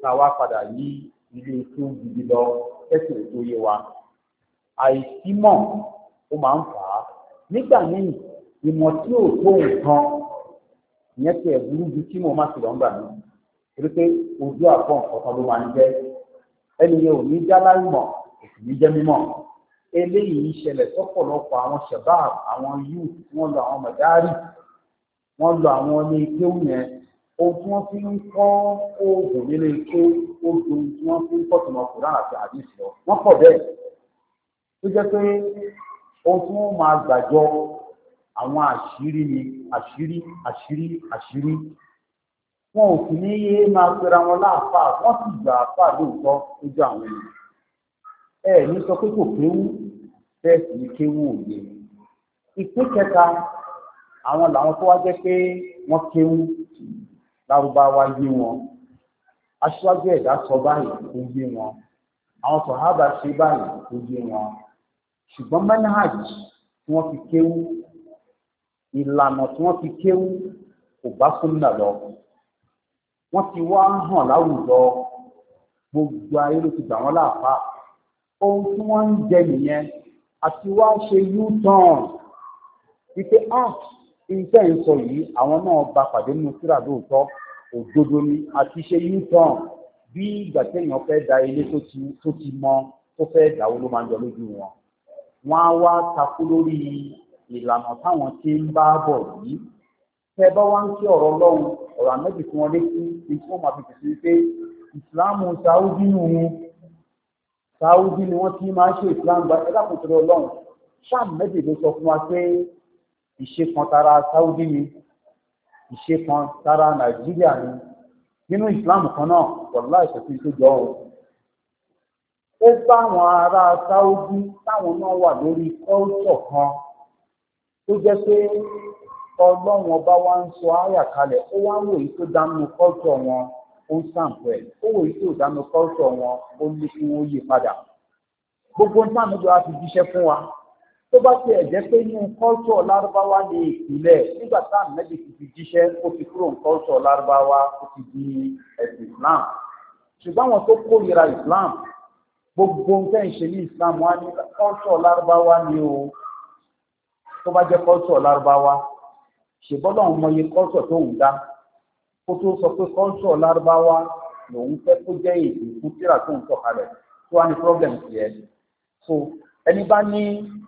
káwá padà yí ilé tó gidi lọ kẹ́sì tó yé wa àìsímọ̀ ó máa ń fà á nígbà míì ìmọ̀ tí ò tó nǹkan ìyẹn ti ẹ̀ burú ju kí mo má ti lọ ń gbà mí torí pé ojú àpọ̀ nǹkan ló máa ń jẹ́ ẹni yẹn ò ní já láìmọ̀ kò sì ní jẹ́ mímọ̀ eléyìí ń ṣẹlẹ̀ sọ́pọ̀lọpọ̀ àwọn shabab àwọn youth wọ́n lọ àwọn mọ̀dárì wọ́n lọ àwọn ilé kéwù yẹn ohun tí wọ́n fi ń kọ́ oògùn nílé kéwù oògùn tí wọ́n fi ń kọ́ tìmọ̀ Kùránì àti àdìsí lọ wọ́n pọ̀ bẹ́ẹ̀ tó jẹ́ pé ohun tí wọ́n máa gbàjọ àwọn àṣírí ni àṣírí àṣírí àṣírí wọn ò sì ní yé máa pera wọn láàfáà wọ́n sì gbà àfáà lóòótọ́ lójú àwọn èèyàn ẹ ní sọ pé kò kéwú bẹ́ẹ̀ sì ní kéwú òye ìpín kẹta àwọn làwọn tó wá jẹ́ pé wọ́n kéwú lárúbáwá yé wọn aṣíwájú ẹ̀dá sọ báyìí tó yé wọn àwọn sọ̀hábà ṣe báyìí tó yé wọn ṣùgbọ́n manhaj tí wọ́n fi kéwú ìlànà tí wọ́n fi kéwú kò bá súnnà lọ wọ́n ti wá hàn láwùjọ gbogbo ayé ló ti gbà wọ́n láàfáà ohun tí wọ́n ń jẹ nìyẹn àti wá ṣe u-turn wípé ah iṣẹ́ ń sọ yìí àwọn náà bá pàdé nínú síra lóòótọ́ òdodo ni àti ṣe u-turn bí ìgbà téèyàn fẹ́ da ilé tó ti mọ tó fẹ́ dáwó ló máa ń jọ lójú wọn wọ́n á wá takú lórí ìlànà táwọn tí ń bá bọ̀ yìí tẹ́ bá wá ń kí ọ̀rọ̀ ọlọ́run ọ̀rọ̀ àmẹ́bí tí wọ́n lé sí ní tí wọ́n máa fi tẹ̀sí pé ìsìláàmù sáúdí nù ún sáúdí ni wọ́n ti máa ń ṣe ìsìláàmù gba ẹ̀dá kò tẹ̀lé ọlọ́run sáà méjì ló sọ fún wa pé ìṣe kan tara sáúdí ni ìṣe kan tara nàìjíríà ni nínú ìsìláàmù kan náà wọ̀lá ìṣẹ̀tì tó jọ ọ́ ó bá àwọn ará sáúdí táwọn náà wà lórí kọ́ńtọ̀ kan tó jẹ́ pé ọlọ́run ọba wa ń sọ àyà kalẹ̀ ó wá ń wòye tó dánú kọ́ńtọ̀ wọn ó ń sàǹpù ẹ̀ ó wòye tó dánú kọ́ńtọ̀ wọn ó ní kí wọ́n yí padà gbogbo nǹkan àmì ìjọba fi jíṣẹ́ fún wa tó bá tiẹ̀ jẹ́ pé ní kọ́ńtọ̀ lárúbáwá ní ìpìlẹ̀ nígbà tá àmì ti fi jíṣẹ́ ó fi kúrò ní kọ́ńtọ̀ lárúbáwá ó ti di ẹ̀sìn Islam ṣùgbọ́n àwọn tó kórìíra Islam gbogbo nǹkan ìṣe ní Islam wá ní kọ́ńtọ̀ lárúbáwá ni o tó bá jẹ́ kọ́ńtọ̀ lárúbáwá ṣèbọ́lọ́ àwọn ọmọye kọ́ńtọ̀ tó ń dá kó tó sọ pé kọ́ńtọ̀ lárúbáwá lòun fẹ́ kó jẹ́ èdè fún tíra tó ń sọ̀kalẹ̀ tó wá ní problem tiẹ̀ so ẹni bá ní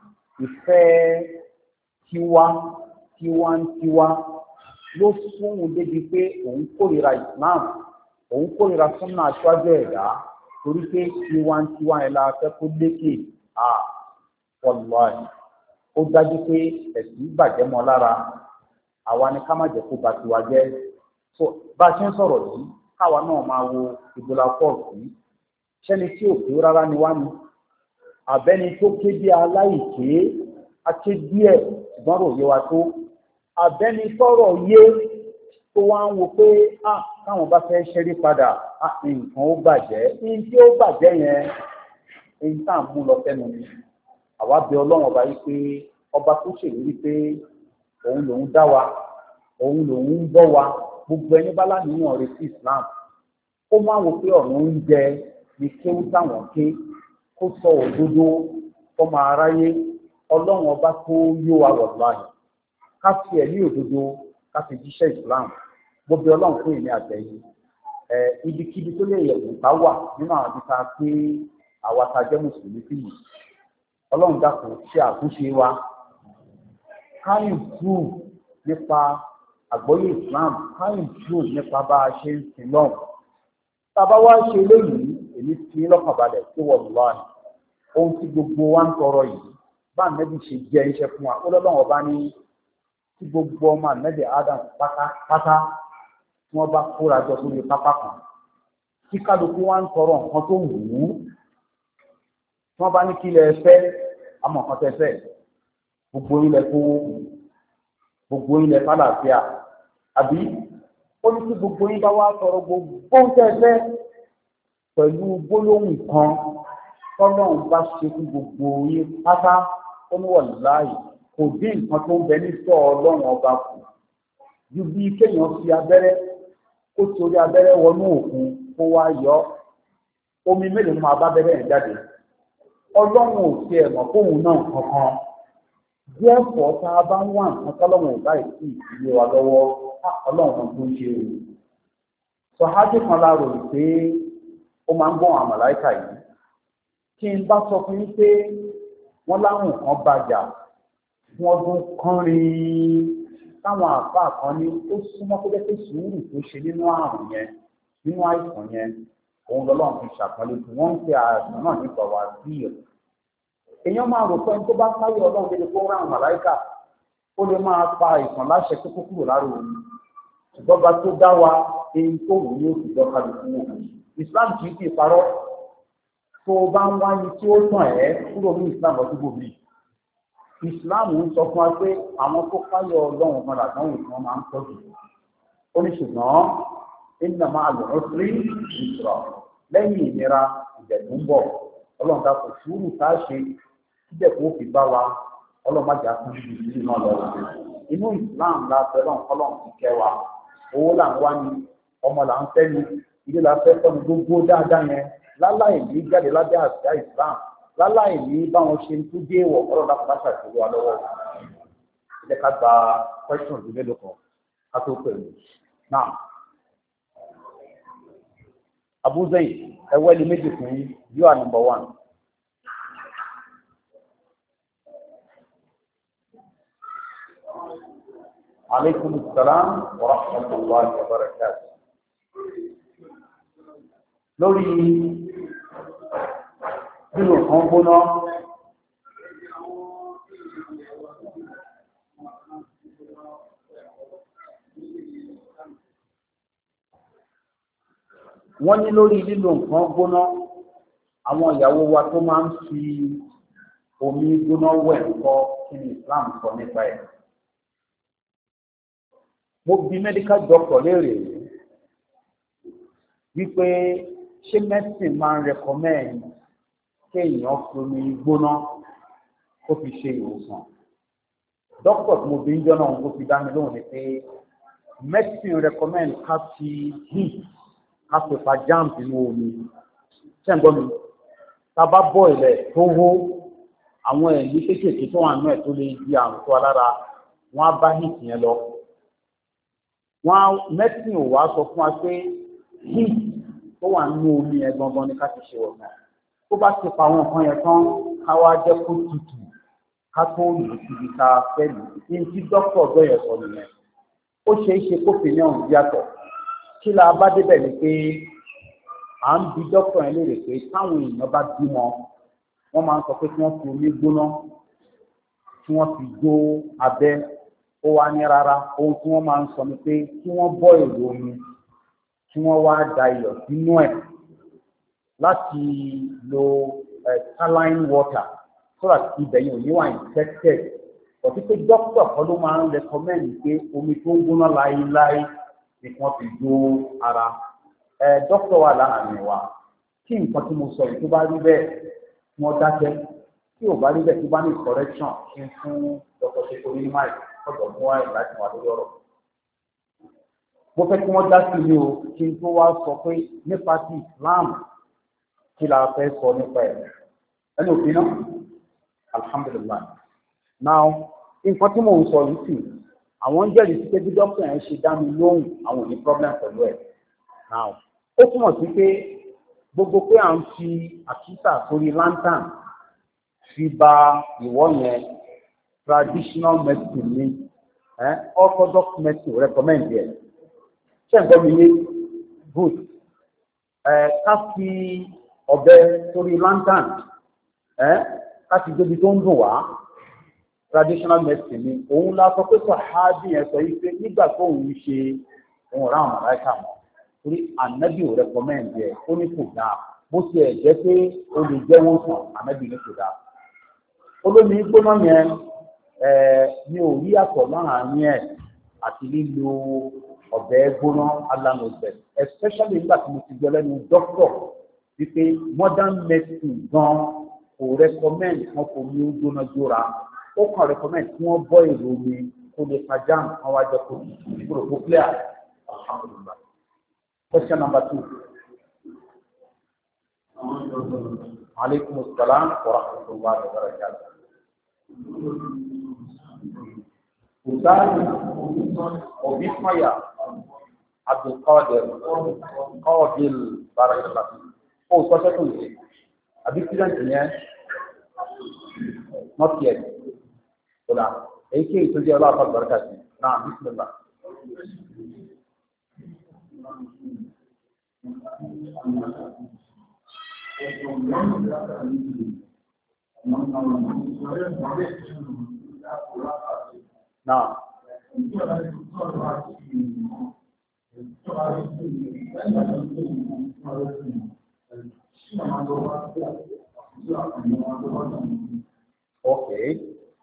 ìfẹ́ tiwa tiwa tiwa ló fóun débi pé òun kórìíra Islam òun kórìíra súnà aṣáájú ẹ̀dá torí pé tiwa tiwa ẹ̀ la fẹ́ kó lékè à wallahi ó dájú pé ẹ̀sìn bàjẹ́ mọ́ lára àwa ni ká má jẹ́ kó ba tiwa jẹ́ so bá a ṣe ń sọ̀rọ̀ yìí káwa náà máa wo ìbúra pọ́ọ̀sì ṣẹ́ni tí ò pé rárá ni wá ní àbẹ́ni tó ké bí aláìké aké díẹ̀ ṣùgbọ́n rò yé wa tó àbẹ́ni tọ́rọ̀ yé tó wá ń wo pé ah káwọn bá fẹ́ ṣẹ́rí padà ah nǹkan ó bàjẹ́ ní tí ó bàjẹ́ yẹn èyí tá à ń mú lọ fẹ́nu ni àwa bẹ ọlọ́run ọba yìí pé ọba tó ṣèlérí pé òun lòun dá wa òun lòun ń bọ́ wa gbogbo ẹni bá láníyàn rẹ̀ sí Islam ó máa wò pé ọ̀run oúnjẹ ni kéwú táwọn ké kó sọ òdodo fọmọ aráyé ọlọ́run ọba tó yó wa wọ̀ láàyè ká fi ẹ̀mí òdodo ká fi jíṣẹ́ Islam gbogbo ọlọ́run fún ìní àtẹ̀yìn ẹ ibikíbi tó lè yẹ òǹkà wà nínú àwọn abíta pé àwa ta jẹ́ mùsùlùmí sí yìí ọlọ́run dákun ṣe àtúnṣe wa ká improve nípa àgbọ́yé Islam ká improve nípa bá a ṣe ń sin lọ́hùn tàbá wá ṣe léyìí èmi fi lọ́kàn balẹ̀ tí wọ́n lọ́wọ́ ni ohun tí gbogbo wa ń tọrọ yìí bá ànẹ́bí ṣe jẹ́ iṣẹ́ fún wa ó lọ́lọ́wọ́ bá ní tí gbogbo ọmọ ànẹ́bí Adam pátápátá tí wọ́n bá kóra jọ sórí pápá kan tí kálukú wa ń tọrọ nǹkan tó wù ú tí wọ́n bá ní kí ilẹ̀ fẹ́ àmọ́ nǹkan tẹ́ fẹ́ gbogbo ilẹ̀ kówó gbogbo ilẹ̀ fàlàáfíà àbí ó ní kí gbogbo yín bá wá tọrọ gbogbo ń tẹ́fẹ́ pẹ̀lú gbólóhùn kan tọ́lọ́run bá ṣe fún gbogbo yín pátá ó ní wàláhì kò dín nǹkan tó ń bẹ ní sọ ọlọ́run ọba kù ju bí kéèyàn fi abẹ́rẹ́ kó torí abẹ́rẹ́ wọnú òkun kó wá yọ omi mélòó máa bá bẹ́rẹ̀ yẹn jáde ọlọ́run ò tiẹ̀ mọ̀ fóun náà kankan díẹ̀ pọ̀ tá a bá ń wà nǹkan tọ́lọ́run ò báyìí sí ìdílé wa lọ́wọ́ ọlọ́run kan tó ń ṣe o sọ̀hájú kan láàrò pé ó máa ń gbọ́ àwọn màláíkà yìí kí n bá sọ fún yín pé wọ́n láwọn kan bàjà fún ọdún kan rí táwọn àfáà kan ní ó súnmọ́ pé pé sùúrù tó ṣe nínú àrùn yẹn nínú àìsàn yẹn òun lọ́lọ́run fi ṣàpọ́nlé fún wọ́n ń pe àìsàn náà nípa wà sí ẹ̀. èèyàn máa rò pé ẹni tó bá káyé ọlọ́run dédé kó ráhùn màláíkà ó lè máa pa àìsàn láṣẹ tó kó kúrò lára òun ṣùgbọ́n bá tó dá wa èyí tó wù ní oṣù jọ kálukú wò Islam kì í fi parọ́ tó o bá ń wáyé tí ó tàn ẹ́ kúrò ní Islam ọdún gbòmí Islam ń sọ fún wa pé àwọn tó káyé ọlọ́run kan làdánwò tí wọ́n máa ń tọ́jú ó ní ṣùgbọ́n inna ma'al usri yusra lẹ́yìn ìnira ìjẹ̀dùn bọ̀ ọlọ́run ta kò sùúrù tá a ṣe ìjẹ̀kùn òfin bá wa ọlọ́run má jà fún ibi ìlú náà lọ. inú Islam la fẹ́ràn ọlọ́run ti kẹ́ wa owó là ń wá ní ọmọ là ń fẹ́ ní ilé la fẹ́ tọ́nu gbogbo dáadáa yẹn láláì ní jáde lábẹ́ àṣà Islam láláì ní báwọn ṣe ń tún dé wọ̀ ọlọ́run láti bá ṣàṣeyọ wa lọ́wọ́. ẹ jẹ́ ká gba question ìdílé lóko ká tó pẹ̀lú náà. Abu Zayd ẹwẹ́ ni méjì fún yín you are number one. Aleykum salaam wa rahmatullahi wa barakatuh. Lórí nínú kan gbóná wọ́n ní lórí lílo nǹkan gbóná àwọn ìyàwó wa tó máa ń fi omi gbóná wẹ̀ ńkọ́ kí ni Islam sọ nípa ẹ̀. mo bi medical doctor léèrè wípé ṣé medicine máa ń recommend kéèyàn fi omi gbóná kó fi ṣe ìwòsàn. doctor tí mo bi ń jọ náà kó fi dá mi lóhùn ni pé medicine recommend ká fi heat ká fi fa jam nínú omi ṣẹ́ǹgbọ́n mi tá a bá bọ́ ilẹ̀ tó hó àwọn ẹ̀mí kéékèèké tó wà nínú ẹ̀ tó lè di àrùn tó alára wọ́n á bá heat yẹn lọ. wọ́n á mẹ́sìn ò wá sọ fún wa pé heat tó wà nínú omi yẹn gangan ni ká ti ṣe ọ̀nà tó bá ti pa àwọn nǹkan yẹn tán ká wá jẹ́ kó tutù ká tó lù síbi ká fẹ́ lù ní ti dókítà ọ̀dọ́ yẹn sọ nìyẹn ó ṣeé ṣe kó fi ní ọ̀hún yàtọ̀ kí la bá débẹ̀ ni pé à ń bi dókítà yẹn léèrè pé táwọn èèyàn bá bímọ wọ́n máa ń sọ pé kí wọ́n fi omi gbóná kí wọ́n fi jó abẹ́ ó wá ní rárá ohun tí wọ́n máa ń sọ ni pé kí wọ́n bọ́ èrò omi kí wọ́n wá da iyọ̀ sínú ẹ̀ láti lo saline water so that ibẹ̀ yẹn ò ní wà infected ọ̀tí pé dókítà kan ló máa ń recommend pé omi tó ń gbóná láéláé ni wọ́n fi jó ara ẹ dókítà wà láàrin wa kí nǹkan tí mo sọ yìí tó bá rí bẹ́ẹ̀ wọ́n dákẹ́ tí ò bá rí bẹ́ẹ̀ tó bá ní correction kí n fún dr sekori mike ọ̀dọ̀ fún wa láti wà lórí ọ̀rọ̀. mo fẹ́ kí wọ́n dá sí mi o kí n tó wá sọ pé nípa ti Islam kí la fẹ́ sọ nípa ẹ̀ ẹni òfin náà alhamdulilayi now nǹkan tí mò ń sọ yìí sì àwọn ń jẹ́rìí sí pé bí dókítà yẹn ṣe dá mi lóhùn àwọn ò ní problem pẹ̀lú ẹ̀ now ó túmọ̀ sí pé gbogbo pé à ń fi àkísà sórí lantern fi ba ìwọ yẹn traditional medicine ni eh, orthodox medicine recommend yẹ ṣé nǹkan mi yé good eh, ká fi ọ̀bẹ sórí lantern eh, ká fi débi tó ń dùn wá traditional medicine ni òun la sọ pé sàhábì yẹn sọ yìí pé nígbà tó òun ṣe òun ra àwọn aláìka mọ́ torí ànábì ò recommend yẹ ó ní kò dáa bó ti ẹ̀ jẹ́ pé o lè jẹ́wọ́ sàn ànábì ní kò dáa olómi gbóná yẹn mi ò rí àtọ̀ láàárín ẹ̀ àti lílo ọ̀bẹ gbóná alanọ̀bẹ especially nígbà tí mo ti gbọ́ lẹ́nu doctor wípé modern medicine gan kò recommend wọn kò ní gbóná jóra ó kàn recommend kí wọ́n bọ́ èrò omi kó lè fa jam kan wá jẹ́ kó kúrò kó clear alhamdulillah. Question number two. Aleykum salaam wa rahmatullahi wa barakatuh. Usani Obi Maya Abdul Qadir Qabil barakallahu. Oh, sọ́sẹ́ tó ń ṣe. Àbí kílẹ̀ǹtì yẹn not yet. Kódà èyí kí èyí tó jẹ́ ọlọ́pàá bàrẹ́kà sí. Náà bísímìlá. Now, okay.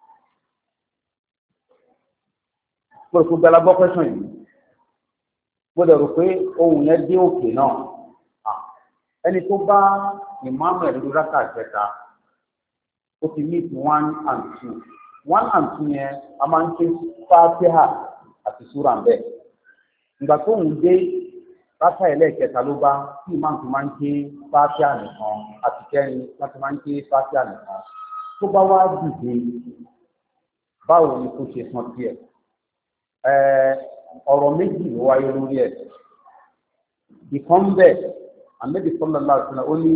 Mo rò pé gbala gbọ́ question yìí. Mo dẹ̀ rò pé ohun yẹn dé òkè náà. Ẹni tó bá ìmáàmù ẹ̀rọ rákà kẹta, ó ti meet one and two. One and two yẹn a máa ń ké Fátíhà àti súrà ń bẹ̀. Ìgbà tó ń dé rákà ẹlẹ́ẹ̀kẹta ló bá tí ìmáàmù ti máa ń ké Fátíhà nìkan àti kẹrin wọ́n ti máa ń ké Fátíhà nìkan. Tó bá wá dìde, báwo ni kò ṣe san tiẹ̀? Ọ̀rọ̀ méjì ló wáyé lórí ẹ̀. Ìkan bẹ́ẹ̀. Ànábì sallallahu alaihi wasallam ó ní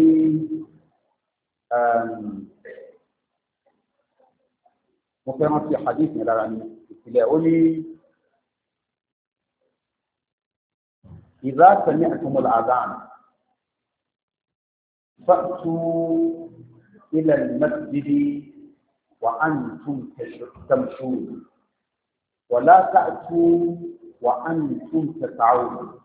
mo fẹ́ rántí hadith yẹn lára ní ìpìlẹ̀ ó ní idha sami'tumul adhan fa'tu ila al-masjidi wa antum tamshun wa la ta'tu wa antum tas'un.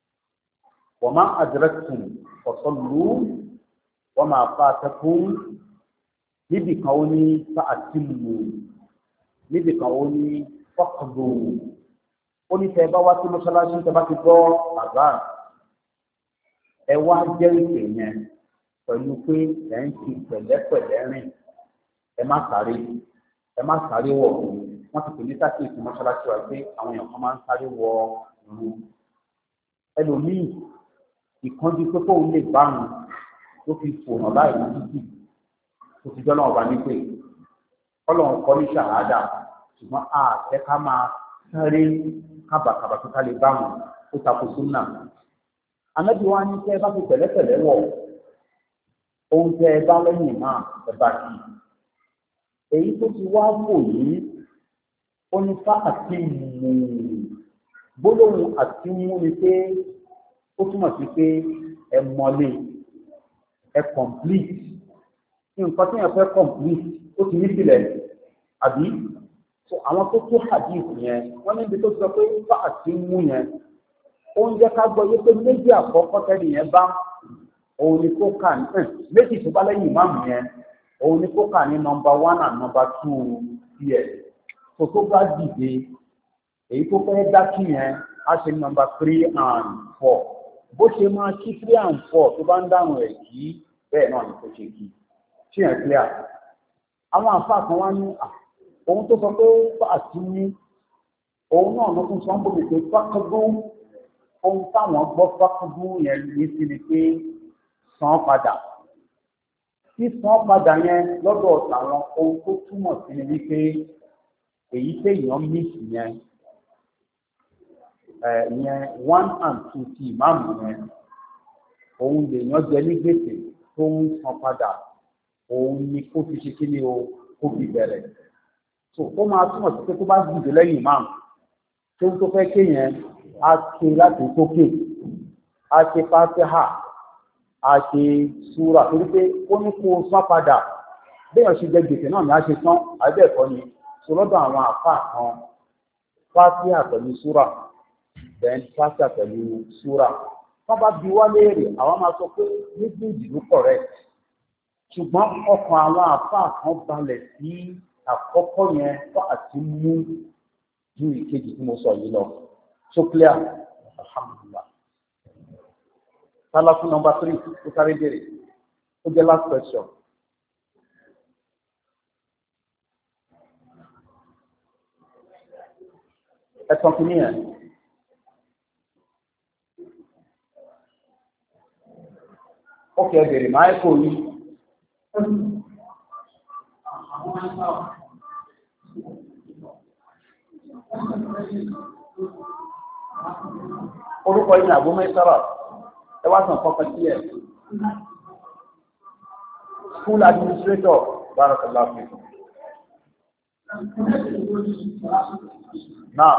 وما أدركتم فصلوا وما فاتكم níbi kan ó ní fa'atimu níbi kan ó ní faqdu ó ní tẹ́ bá wá sí mọ́ṣáláṣí tẹ́ bá ti gbọ́ azan ẹ wá jẹ́ ìpè yẹn pẹ̀lú pé ẹ̀ ń fi pẹ̀lẹ́pẹ̀lẹ́ rìn ẹ má sáré ẹ má sáré wọ̀ wọ́n ti pè ní sákèésì mọ́ṣáláṣí wa pé àwọn èèyàn kan máa ń sáré wọ ìlú ẹlòmíì ìkánjú pé kóun lè bá wọn ló fi fòràn láì ní títì tó ti jọ́nà ọba ní pé ọlọ́run kọ́ ní ṣàhádà ṣùgbọ́n a fẹ́ ká máa sáré kábàkàbà tó ká lè bá wọn ó takò súnà. Ànábì wa ní kẹ́ ẹ bá fi pẹ̀lẹ́pẹ̀lẹ́ wọ̀ ohun tẹ́ ẹ bá lẹ́yìn náà ẹ bá kì í. Èyí tó ti wá wò yìí ó ní fá àti mú gbólóhùn àti mú ni pé ó túmọ̀ sí pé ẹ mọ́lé ẹ complete nǹkan tí yẹn fẹ́ complete ó ti ní sílẹ̀ àbí àwọn tó tó hadith yẹn wọ́n níbi tó sọ pé fá àti mú yẹn ó ń jẹ́ ká gbọ́ yé pé méjì àkọ́kọ́ tẹ́lẹ̀ yẹn bá òun ni kó kà ní méjì tó bá lẹ́yìn ìmáàmù yẹn òun ni kó kà ní nọmba one and nọmba two tiẹ̀ tó tó bá dìde èyí tó fẹ́ dá kí yẹn á ṣe nọmba three and four bó ṣe máa kí three and four tó bá ń dáhùn ẹ̀ kí bẹ́ẹ̀ náà ni kò ṣe kí ṣé yẹn clear àwọn àǹfààní kan wá ní ohun tó sọ pé fàtí ní òun náà ló tún sọ ń bòmí pé fákúndú ohun táwọn gbọ́ fákúndú yẹn ní sí ni pé san padà tí san padà yẹn lọ́dọ̀ tàwọn ohun tó túmọ̀ sí ni wípé èyí téèyàn mísì yẹn ìyẹn one and two ti ìmáàmù yẹn òun lèèyàn jẹ ní gbèsè tó ń san padà òun ni kó fi ṣe kí ni o kó fi bẹ̀rẹ̀ so ó máa túmọ̀ sí pé tó bá dìde lẹ́yìn ìmáàmù tó ń tó fẹ́ kéèyàn á ké láti tókè á ké Fátíhà á ké súrà torí pé ó ní kó san padà béèyàn ṣe jẹ gbèsè náà ni á ṣe tán àbẹ́ẹ̀kọ́ ni so lọ́dọ̀ àwọn àfáà kan Fátíhà pẹ̀lú súrà then Fátíhà pẹ̀lú súrà wọ́n bá bi wá léèrè àwọn máa sọ pé méjèèjì ló correct ṣùgbọ́n ọkàn àwọn àfáà kan balẹ̀ sí àkọ́kọ́ yẹn fún àti mú ju ìkejì tí mo sọ yìí lọ so clear alhamdulillah. Salafu number three ó sáré béèrè ó jẹ́ last question. ẹ̀sán kìíní yẹn. ó kẹ́ bèrè máa kò ní. Orúkọ yìí ní Abu Maisara, ẹ wá sàn kọ́kọ́ sí ẹ̀. School administrator, barakallahu fikum. Now,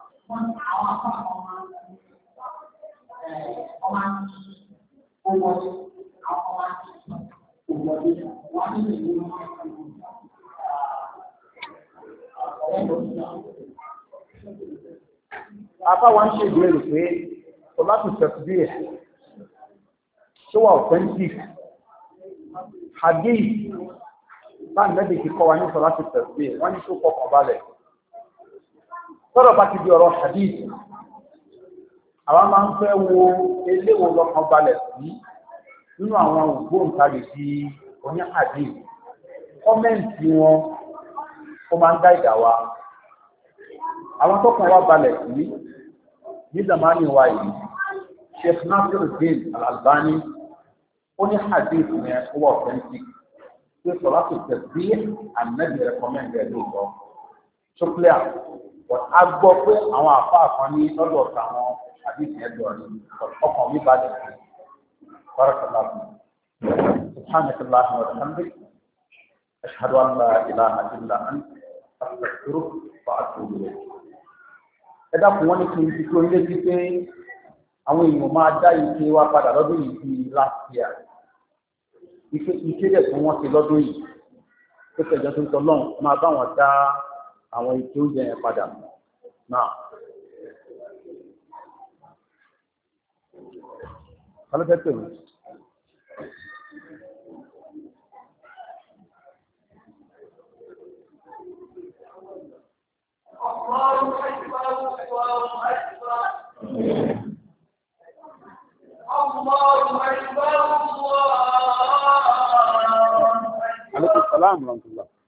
Apá wa ń ṣe ìbéèrè pé Sọlátù Tasbih ṣó wà authentic. Hadith bá nẹ́bí ti kọ́ wa ní Sọlátù Tasbih wọ́n ní ṣó kọkàn balẹ̀. Sọ́rọ̀ bá ti di ọ̀rọ̀ hadith, àwọn máa ń fẹ́ wo eléwo lọ́kàn balẹ̀ sí nínú àwọn ògbóǹtarìgì oní hadith. Kọ́mẹ́ǹtì wọn ó máa ń dá ìdá wa. Àwọn tó kàn wá balẹ̀ sí ní zamani wa yìí, Sheikh Nasiruddin Al-Albani ó ní hadith yẹn ó wà authentic. Pé Sọlátù Tasbih Ànábì recommend ẹ̀ lóòótọ́. Ṣókílẹ̀ a gbọ́ pé àwọn àfáà kan ní lọ́dọ̀ táwọn hadith yẹn lọ ní ọkàn mi balẹ̀ sí. Barakallahu fiik. Subhanakallahumma wa bihamdik. Ashhadu an la ilaha illa anta astaghfiruka wa atubu ilayk. Ẹ dákun wọn ní kí n ti tó ilé sí pé àwọn èèyàn máa dá ike wa padà lọ́dún yìí bíi last year. Ike ike dẹ̀ tí wọ́n ti lọ́dún yìí. Tó kẹjọ tó ń tọ́ lọ́hùn máa bá wọn dá àwọn ike oúnjẹ yẹn padà. Náà. Kálọ́ fẹ́ pè mí. Aleykum salaam wa rahmatullah.